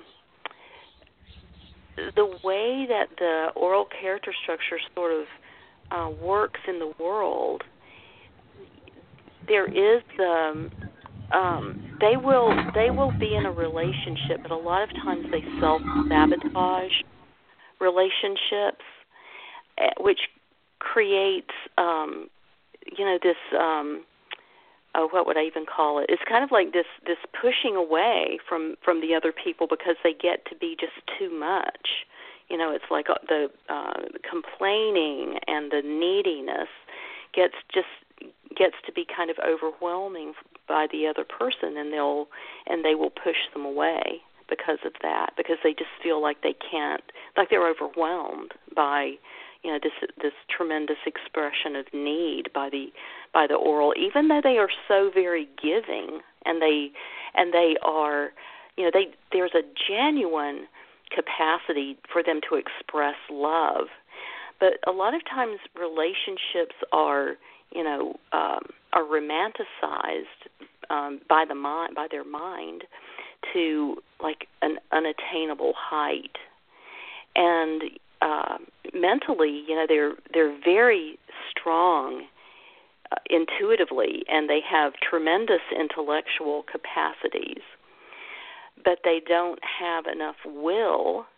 the way that the oral character structure sort of uh, works in the world, there is the, um, they will they will be in a relationship, but a lot of times they self-sabotage relationships, which creates, um, you know, this... Um, Oh, what would I even call it? It's kind of like this, this pushing away from, from the other people, because they get to be just too much. You know, it's like the uh, complaining and the neediness gets just gets to be kind of overwhelming by the other person, and they'll and they will push them away because of that, because they just feel like they can't, like they're overwhelmed by, you know, this this tremendous expression of need by the by the oral, even though they are so very giving, and they and they are, you know, they there's a genuine capacity for them to express love, but a lot of times relationships are, you know, um, are romanticized um, by the mind, by their mind, to like an unattainable height, and uh, mentally, you know, they're they're very strong uh, intuitively, and they have tremendous intellectual capacities, but they don't have enough will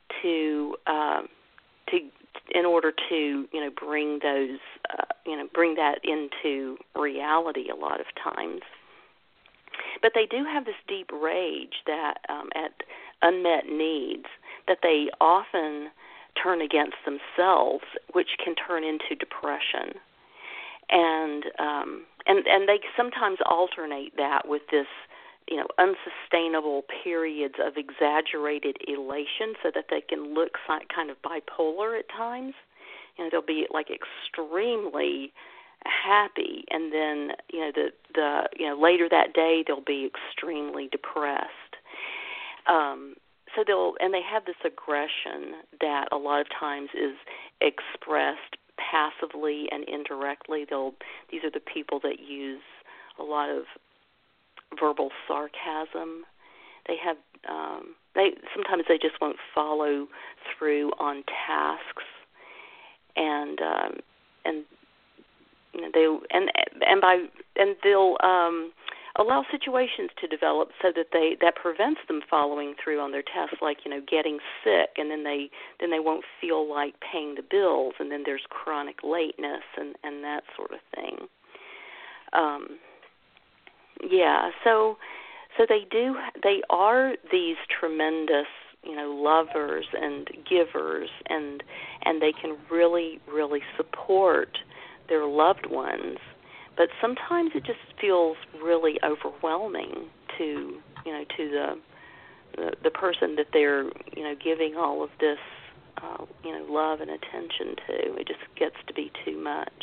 to um, to in order to you know bring those uh, you know bring that into reality a lot of times. But they do have this deep rage that um, at unmet needs that they often turn against themselves, which can turn into depression. And um, and and they sometimes alternate that with this, you know, unsustainable periods of exaggerated elation, so that they can look kind of bipolar at times. You know, they'll be like extremely happy, and then you know the the you know later that day they'll be extremely depressed. Um, so they'll and they have this aggression that a lot of times is expressed passively and indirectly. They'll these are the people that use a lot of verbal sarcasm. They have um, they sometimes they just won't follow through on tasks, and um, and you know, they and and by and they'll um, allow situations to develop so that they that prevents them following through on their tasks, like you know getting sick, and then they then they won't feel like paying the bills, and then there's chronic lateness and, and that sort of thing. Um, yeah, so so they do they are these tremendous you know lovers and givers, and and they can really really support their loved ones, but sometimes it just feels really overwhelming to you know to the the, the person that they're you know giving all of this uh, you know love and attention to. It just gets to be too much.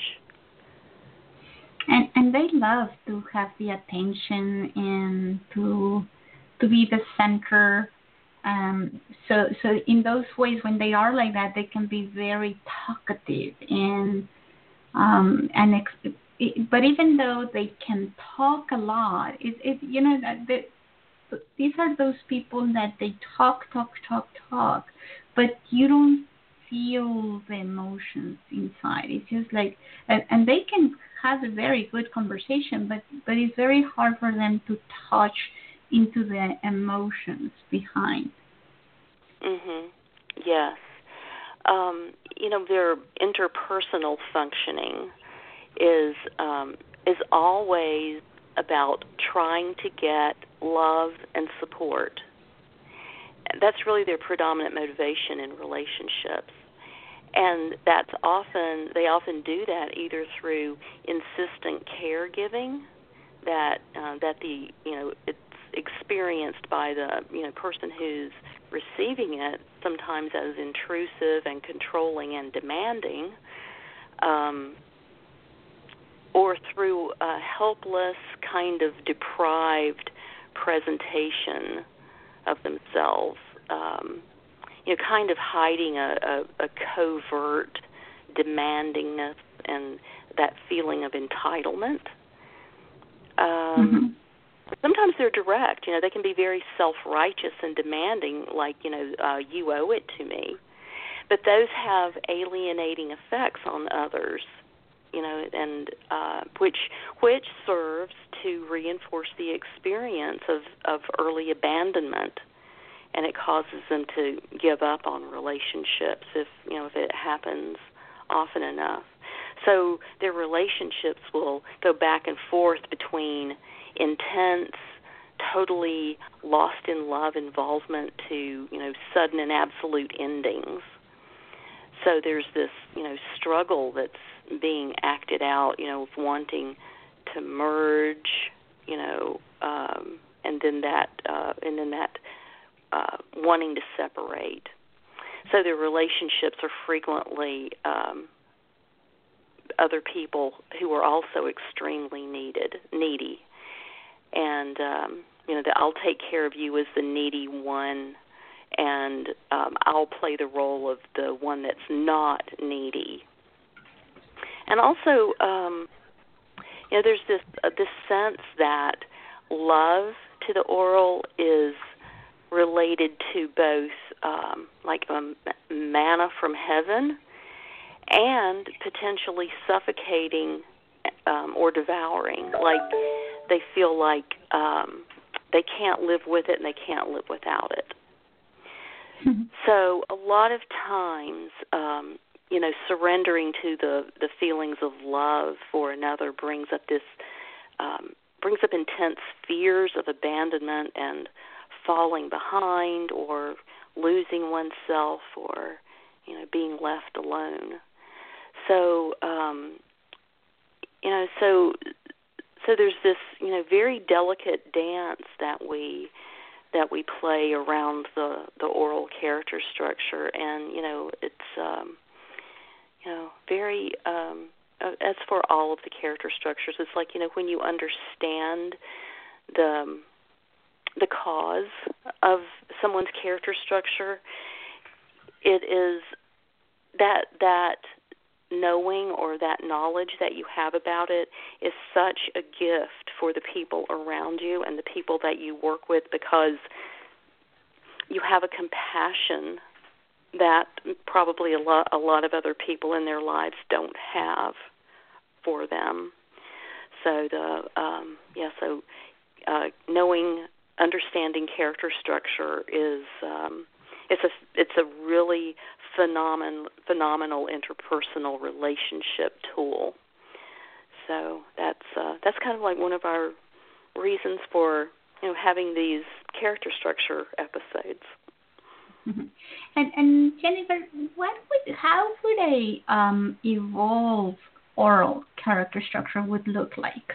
And and they love to have the attention and to to be the center. Um, so so in those ways, when they are like that, they can be very talkative and. Um, and ex- it, but even though they can talk a lot, it, it you know that the, these are those people that they talk, talk, talk, talk, but you don't feel the emotions inside. It's just like, and, and they can have a very good conversation, but but it's very hard for them to touch into the emotions behind. Mhm. Yes. Um, you know, their interpersonal functioning is um, is always about trying to get love and support. That's really their predominant motivation in relationships, and that's often they often do that either through insistent caregiving that uh, that the you know it's experienced by the you know person who's receiving it, sometimes as intrusive and controlling and demanding, um, or through a helpless, kind of deprived presentation of themselves, um, you know, kind of hiding a, a, a covert demandingness and that feeling of entitlement. Um, Mm-hmm. Sometimes they're direct. You know, they can be very self-righteous and demanding, like, you know, uh, you owe it to me. But those have alienating effects on others, you know, and uh, which which serves to reinforce the experience of, of early abandonment, and it causes them to give up on relationships if, you know, if it happens often enough. So their relationships will go back and forth between intense, totally lost in love involvement to, you know, sudden and absolute endings. So there's this, you know, struggle that's being acted out, you know, of wanting to merge, you know, um, and then that, uh, and then that uh, wanting to separate. So their relationships are frequently um, other people who are also extremely needed, needy. And, um, you know, the I'll take care of you as the needy one, and um, I'll play the role of the one that's not needy. And also, um, you know, there's this uh, this sense that love to the oral is related to both um, like a manna from heaven and potentially suffocating um, or devouring. Like they feel like um, they can't live with it and they can't live without it. So a lot of times, um, you know, surrendering to the, the feelings of love for another brings up this, um, brings up intense fears of abandonment and falling behind or losing oneself or, you know, being left alone. So, um, you know, so so there's this, you know, very delicate dance that we that we play around the, the oral character structure, and you know, it's um, you know very um, as for all of the character structures, it's like, you know, when you understand the the cause of someone's character structure, it is that that knowing or that knowledge that you have about it is such a gift for the people around you and the people that you work with, because you have a compassion that probably a lot, a lot of other people in their lives don't have for them. So the um, yeah, so uh, knowing, understanding character structure is um, it's a it's a really phenomenal phenomenal interpersonal relationship tool. So that's uh, that's kind of like one of our reasons for, you know, having these character structure episodes. Mm-hmm. And and Jennifer, what would how would a um, evolved oral character structure would look like?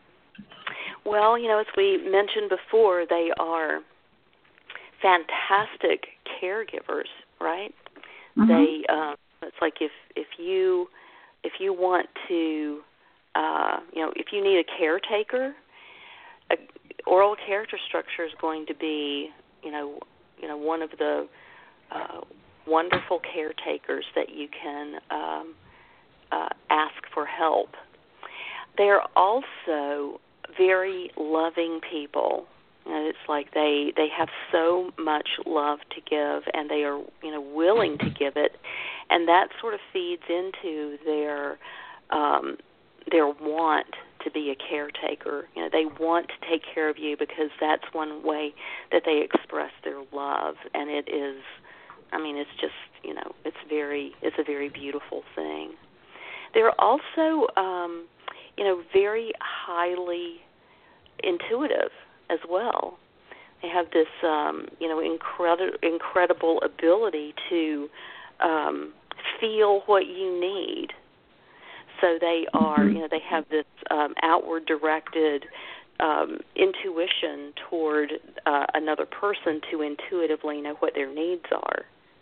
Well, you know, as we mentioned before, they are fantastic caregivers, right? Mm-hmm. They um, it's like if if you if you want to uh, you know if you need a caretaker, a oral character structure is going to be you know you know one of the uh, wonderful caretakers that you can um, uh, ask for help. They are also very loving people. You know, it's like they they have so much love to give, and they are you know willing to give it, and that sort of feeds into their um, their want to be a caretaker. You know, they want to take care of you because that's one way that they express their love, and it is, I mean, it's just you know, it's very it's a very beautiful thing. They're also um, you know very highly intuitive as well. They have this, um, you know, incredible, incredible ability to um, feel what you need. So they are, you know, they have this um, outward-directed um, intuition toward uh, another person to intuitively know what their needs are.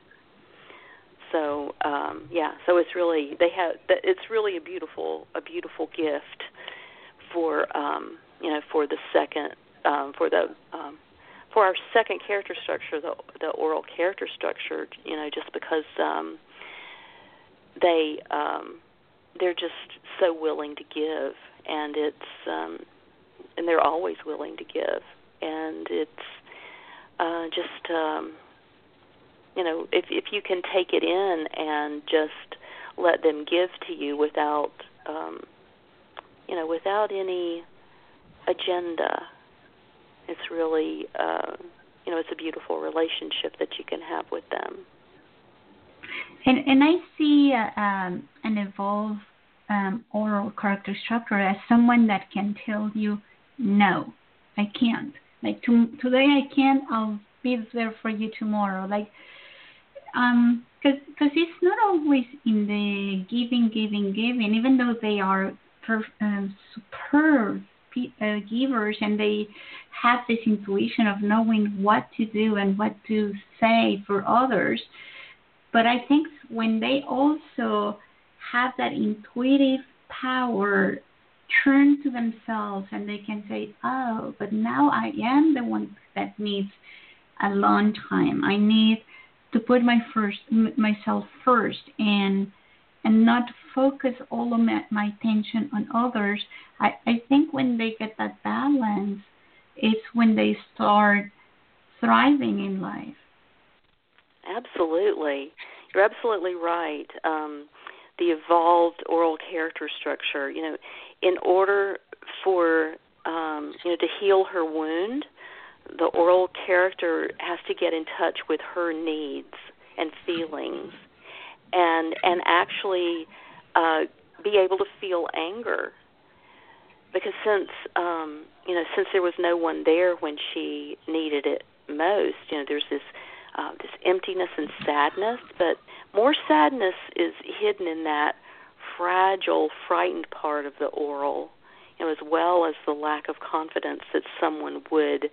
So, um, yeah, so it's really they have. It's really a beautiful, a beautiful gift for, um, you know, for the second. Um, for the um, for our second character structure, the the oral character structure, you know, just because um, they um, they're just so willing to give, and it's um, and they're always willing to give, and it's uh, just um, you know, if if you can take it in and just let them give to you without um, you know without any agenda. It's really, uh, you know, it's a beautiful relationship that you can have with them. And and I see uh, um, an evolved um, oral character structure as someone that can tell you, no, I can't. Like to, today I can't. I'll be there for you tomorrow. Like, um, because because it's not always in the giving, giving, giving. Even though they are per, um, superb. Uh, givers, and they have this intuition of knowing what to do and what to say for others. But I think when they also have that intuitive power, turn to themselves, and they can say, oh, but now I am the one that needs a long time. I need to put my first myself first and and not focus all of my, my attention on others. I, I think when they get that balance, it's when they start thriving in life. Absolutely. You're absolutely right. Um, the evolved oral character structure, you know, in order for, um, you know, to heal her wound, the oral character has to get in touch with her needs and feelings, and and actually uh, be able to feel anger, because since um, you know since there was no one there when she needed it most, you know there's this uh, this emptiness and sadness, but more sadness is hidden in that fragile, frightened part of the oral, you know, as well as the lack of confidence that someone would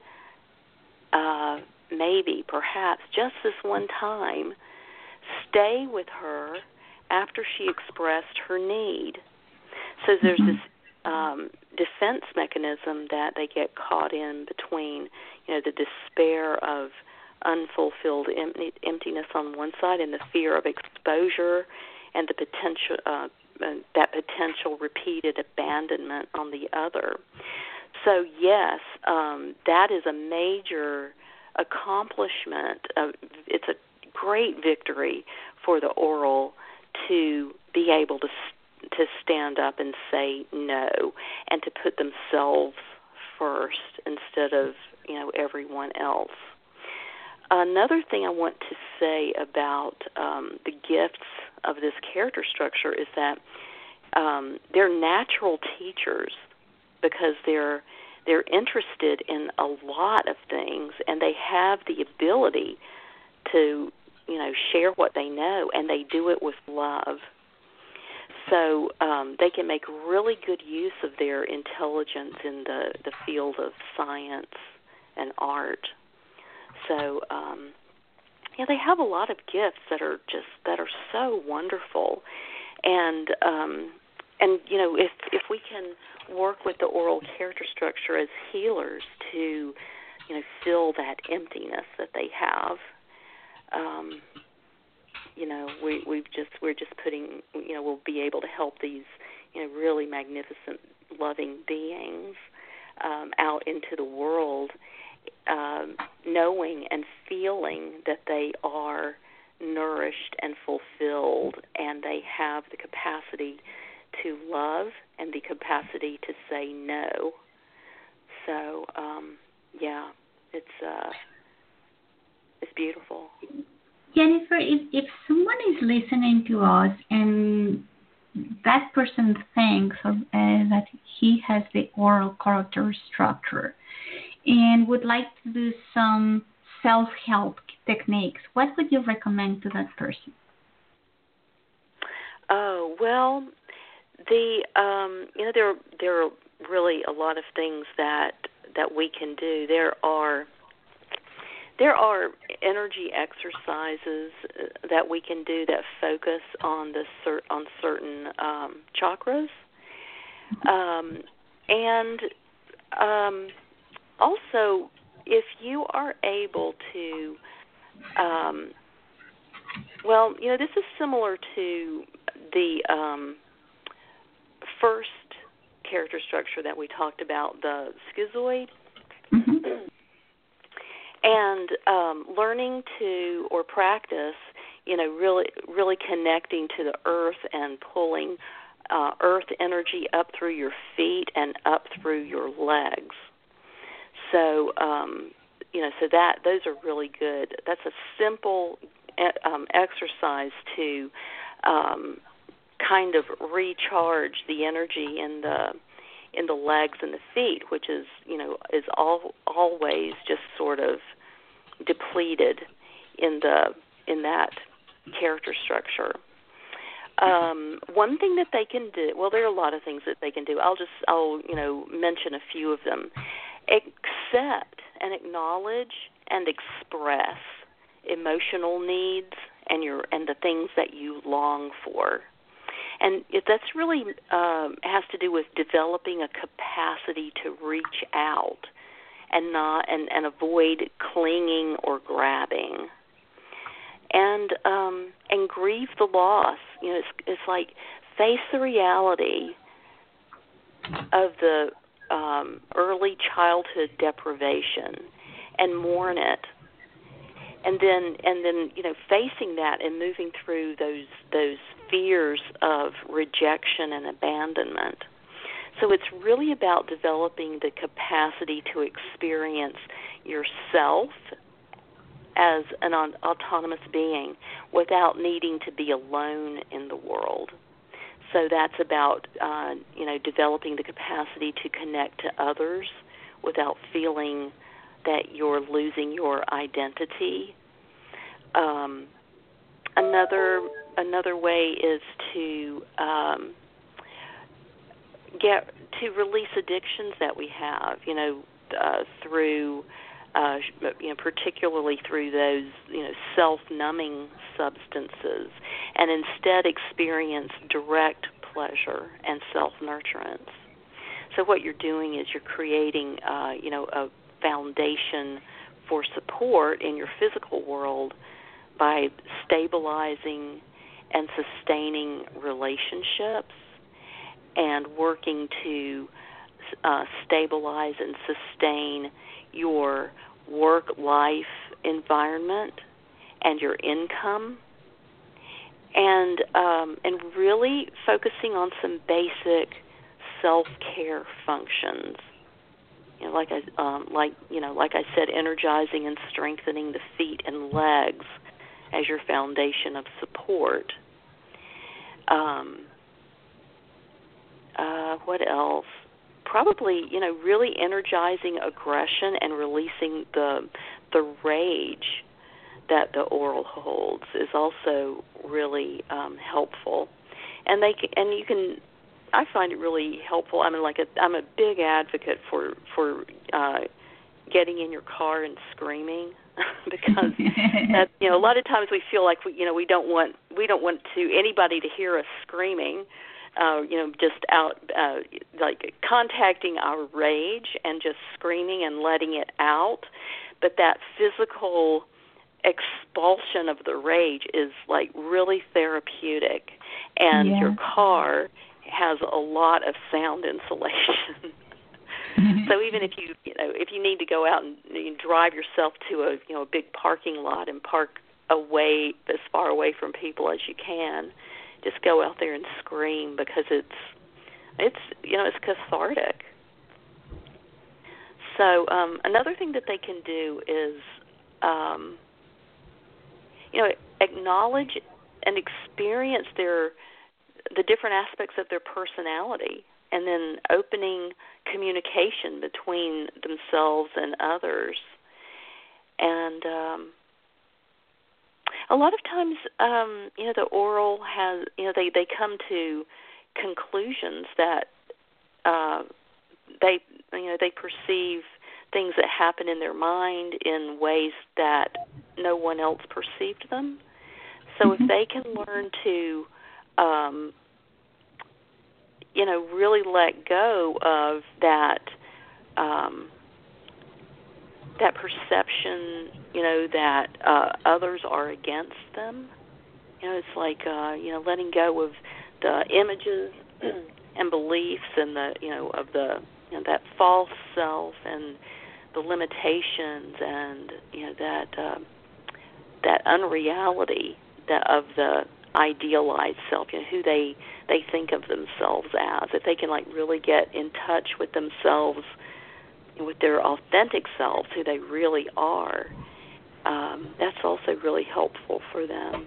uh, maybe, perhaps, just this one time, stay with her after she expressed her need. So there's this um, defense mechanism that they get caught in between, you know, the despair of unfulfilled empty, emptiness on one side and the fear of exposure and the potential uh, uh, that potential repeated abandonment on the other. So yes, um, that is a major accomplishment. Uh, it's a great victory for the oral to be able to to stand up and say no, and to put themselves first instead of, you know, everyone else. Another thing I want to say about um, the gifts of this character structure is that um, they're natural teachers, because they're they're interested in a lot of things, and they have the ability to, you know, share what they know, and they do it with love. So um, they can make really good use of their intelligence in the, the field of science and art. So, um, yeah, they have a lot of gifts that are just that are so wonderful, and um, and you know, if if we can work with the oral character structure as healers to, you know, fill that emptiness that they have, um, you know, we we've just we're just putting, you know, we'll be able to help these, you know, really magnificent, loving beings um, out into the world. Um, knowing and feeling that they are nourished and fulfilled, and they have the capacity to love and the capacity to say no. So, um, yeah, it's uh, it's beautiful. Jennifer, if, if someone is listening to us and that person thinks uh, that he has the oral character structure and would like to do some self-help techniques, what would you recommend to that person? Oh, well, the um, you know there there are really a lot of things that that we can do. There are there are energy exercises that we can do that focus on the cer- on certain um, chakras, um, and um, also, if you are able to, um, well, you know, this is similar to the um, first character structure that we talked about, the schizoid. Mm-hmm. And um, learning to, or practice, you know, really, really connecting to the earth and pulling uh, earth energy up through your feet and up through your legs. So, um, you know, so that those are really good. That's a simple um, exercise to um, kind of recharge the energy in the in the legs and the feet, which is, you know, is all, always just sort of depleted in the in that character structure. Um, one thing that they can do, well, there are a lot of things that they can do. I'll just, I'll, you know, mention a few of them. Accept and acknowledge and express emotional needs and your and the things that you long for. And it, that's really um, has to do with developing a capacity to reach out and not and, and avoid clinging or grabbing. And um, and grieve the loss. You know, it's it's like face the reality of the um, early childhood deprivation and mourn it. And then, and then, you know, facing that and moving through those those fears of rejection and abandonment. So it's really about developing the capacity to experience yourself as an autonomous being without needing to be alone in the world. So that's about, uh, you know, developing the capacity to connect to others without feeling that you're losing your identity. Um, another another way is to um, get to release addictions that we have, you know, uh, through, uh, you know, particularly through those, you know, self-numbing substances, and instead experience direct pleasure and self-nurturance. So what you're doing is you're creating, uh, you know, a foundation for support in your physical world by stabilizing and sustaining relationships and working to uh, stabilize and sustain your work-life environment and your income, and um, and really focusing on some basic self-care functions. You know, like I um, like you know, like I said, energizing and strengthening the feet and legs as your foundation of support. Um, uh, what else? Probably, you know, really energizing aggression and releasing the the rage that the oral holds is also really um, helpful. And they can, and you can. I find it really helpful. I mean, like a, I'm a big advocate for for uh, getting in your car and screaming because that, you know, a lot of times we feel like we, you know, we don't want we don't want to anybody to hear us screaming. Uh, you know, just out, uh, like contacting our rage and just screaming and letting it out. But that physical expulsion of the rage is like really therapeutic. And yeah. your car has a lot of sound insulation. So even if you, you know, if you need to go out and you drive yourself to a, you know, a big parking lot and park away, as far away from people as you can, just go out there and scream because it's, it's you know, it's cathartic. So um, another thing that they can do is, um, you know, acknowledge and experience their the different aspects of their personality, and then opening communication between themselves and others. And um, a lot of times, um, you know, the oral has, you know, they, they come to conclusions that uh, they, you know, they perceive things that happen in their mind in ways that no one else perceived them. So mm-hmm. if they can learn to, um, you know, really let go of that, um, that perception, you know, that uh, others are against them. You know, it's like, uh, you know, letting go of the images and beliefs and the, you know, of the, you know, that false self and the limitations and, you know, that uh, that unreality that of the idealized self, you know, who they they think of themselves as. If they can, like, really get in touch with themselves, with their authentic selves, who they really are, um, that's also really helpful for them.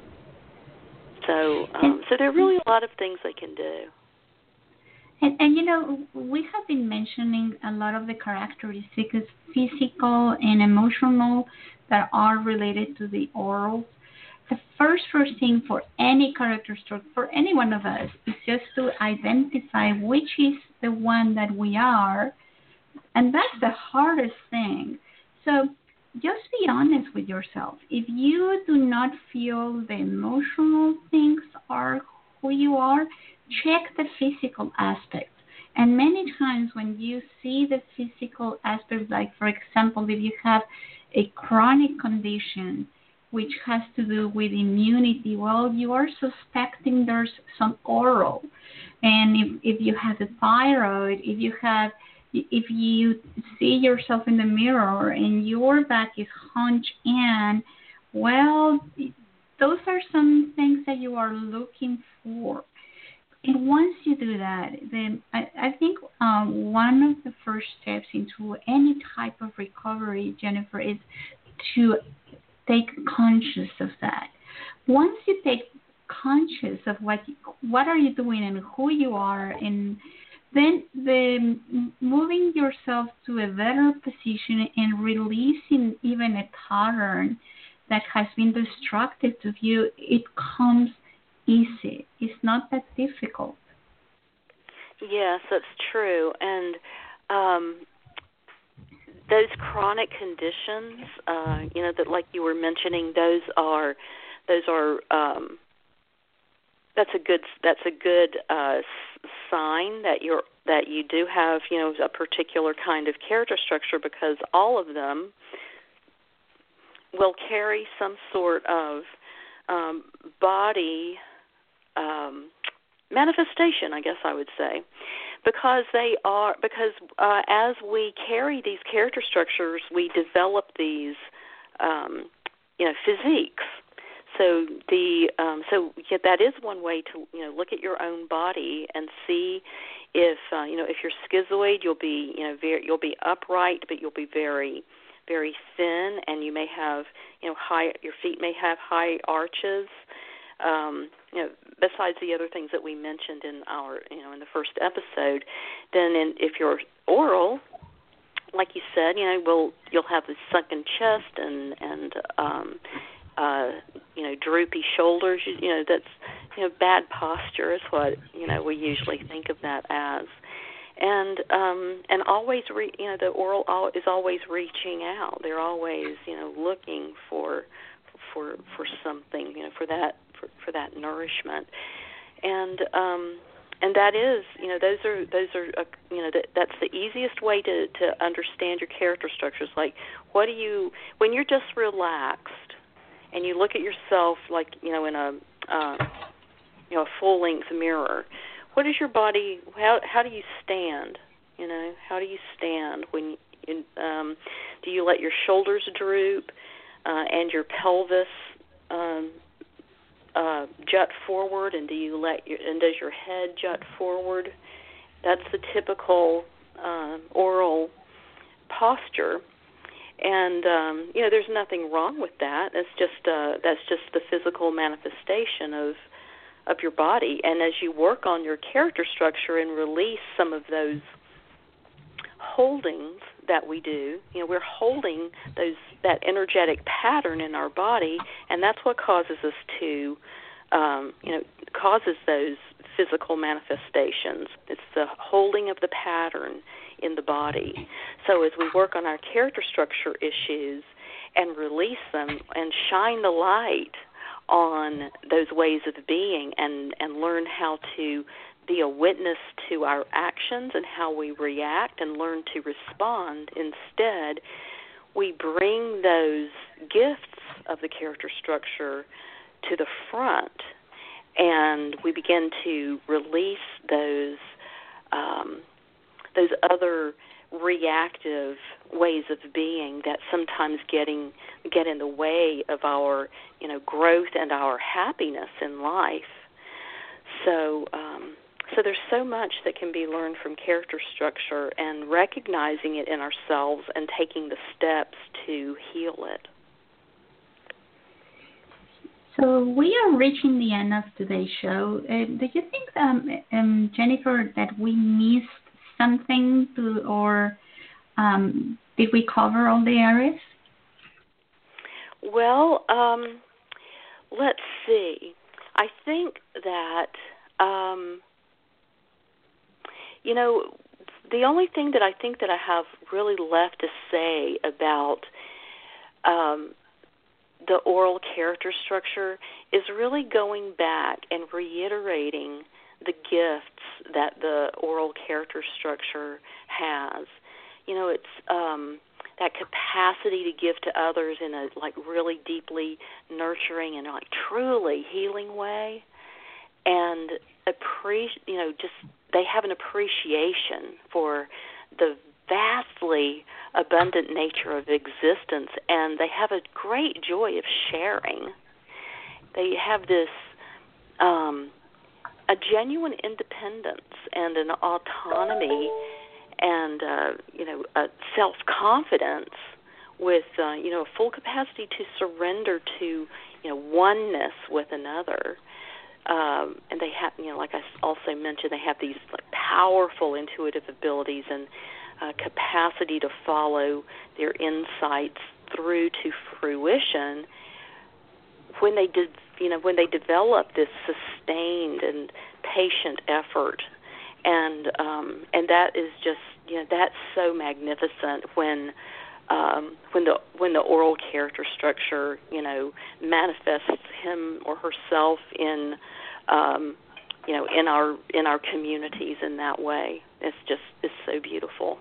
So, um, so there are really a lot of things they can do. And, and, you know, we have been mentioning a lot of the characteristics, physical and emotional, that are related to the oral. The first first thing for any character stroke, for any one of us, is just to identify which is the one that we are. And that's the hardest thing. So just be honest with yourself. If you do not feel the emotional things are who you are, check the physical aspect. And many times when you see the physical aspect, like, for example, if you have a chronic condition which has to do with immunity, well, you are suspecting there's some oral. And if, if you have a thyroid, if you have, if you see yourself in the mirror and your back is hunched in, well, those are some things that you are looking for. And once you do that, then I, I think um, one of the first steps into any type of recovery, Jennifer, is to take conscious of that. Once you take conscious of what what are you doing and who you are, and then the moving yourself to a better position and releasing even a pattern that has been destructive to you, it comes easy. It's not that difficult. Yes, that's true. And um, those chronic conditions, uh, you know, that like you were mentioning, those are those are um, that's a good that's a good uh, sign that you're that you do have, you know, a particular kind of character structure, because all of them will carry some sort of um, body um, manifestation, I guess I would say, because they are because uh, as we carry these character structures, we develop these, um, you know, physiques. So the um, so yeah, that is one way to, you know, look at your own body and see if uh, you know, if you're schizoid, you'll be, you know, very you'll be upright, but you'll be very very thin, and you may have, you know, high your feet may have high arches. Um, you know, besides the other things that we mentioned in our, you know, in the first episode, then in, if you're oral, like you said, you know, we'll you'll have the sunken chest and and um, uh, you know, droopy shoulders. You, you know, that's, you know, bad posture is what, you know, we usually think of that as. And um, and always, re, you know, the oral is always reaching out. They're always, you know, looking for for for something, you know, for that for, for that nourishment. And um, and that is, you know, those are those are uh, you know, that, that's the easiest way to to understand your character structures. Like, what do you, when you're just relaxed and you look at yourself, like, you know, in a uh, you know, a full length mirror. What is your body? How how do you stand? You know, how do you stand when? You, um, do you let your shoulders droop uh, and your pelvis um, uh, jut forward? And do you let your and does your head jut forward? That's the typical uh, oral posture. And um, you know, there's nothing wrong with that. That's just uh, that's just the physical manifestation of. of your body. And as you work on your character structure and release some of those holdings that we do, you know, we're holding those that energetic pattern in our body, and that's what causes us to, um, you know, causes those physical manifestations. It's the holding of the pattern in the body. So as we work on our character structure issues and release them and shine the light on those ways of being and, and learn how to be a witness to our actions and how we react and learn to respond instead, we bring those gifts of the character structure to the front, and we begin to release those um, those other reactive ways of being that sometimes getting get in the way of our, you know, growth and our happiness in life. So um, so there's so much that can be learned from character structure and recognizing it in ourselves and taking the steps to heal it. So we are reaching the end of today's show. Uh, do you think, um, um, Jennifer, that we missed something to, or um, did we cover all the areas? Well, um, let's see. I think that, um, you know, the only thing that I think that I have really left to say about um, the oral character structure is really going back and reiterating the gifts that the oral character structure has. You know, it's um, that capacity to give to others in a like really deeply nurturing and like truly healing way, and appreciate. You know, just they have an appreciation for the vastly abundant nature of existence, and they have a great joy of sharing. They have this. Um, a genuine independence and an autonomy and, uh, you know, a self-confidence with, uh, you know, a full capacity to surrender to, you know, oneness with another. Um, and they have, you know, like I also mentioned, they have these like, powerful intuitive abilities and uh, capacity to follow their insights through to fruition when they did, you know, when they develop this sustained and patient effort, and um, and that is just, you know, that's so magnificent when um, when the when the oral character structure, you know, manifests him or herself in, um, you know, in our in our communities in that way. It's just it's so beautiful.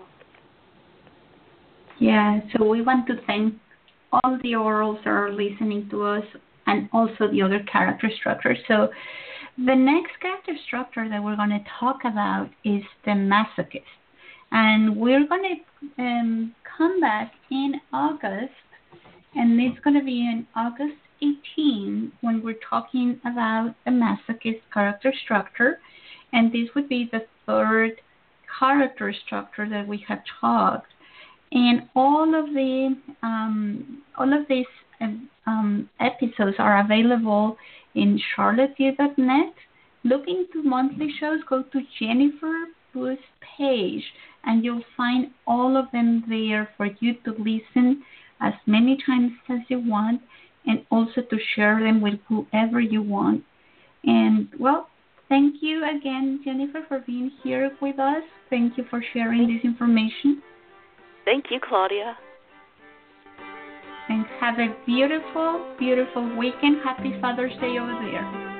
Yeah. So we want to thank all the orals that are listening to us, and also the other character structures. So the next character structure that we're going to talk about is the masochist. And we're going to um, come back in August, and it's going to be in August eighteenth when we're talking about the masochist character structure. And this would be the third character structure that we have talked. And all of the um, all of these um, episodes are available in charlotte view dot net. Look into monthly shows. Go to Jennifer Booth's page, and you'll find all of them there for you to listen as many times as you want, and also to share them with whoever you want. And well, thank you again, Jennifer, for being here with us. Thank you for sharing this information. Thank you, Claudia. And have a beautiful, beautiful weekend. Happy Father's Day over there.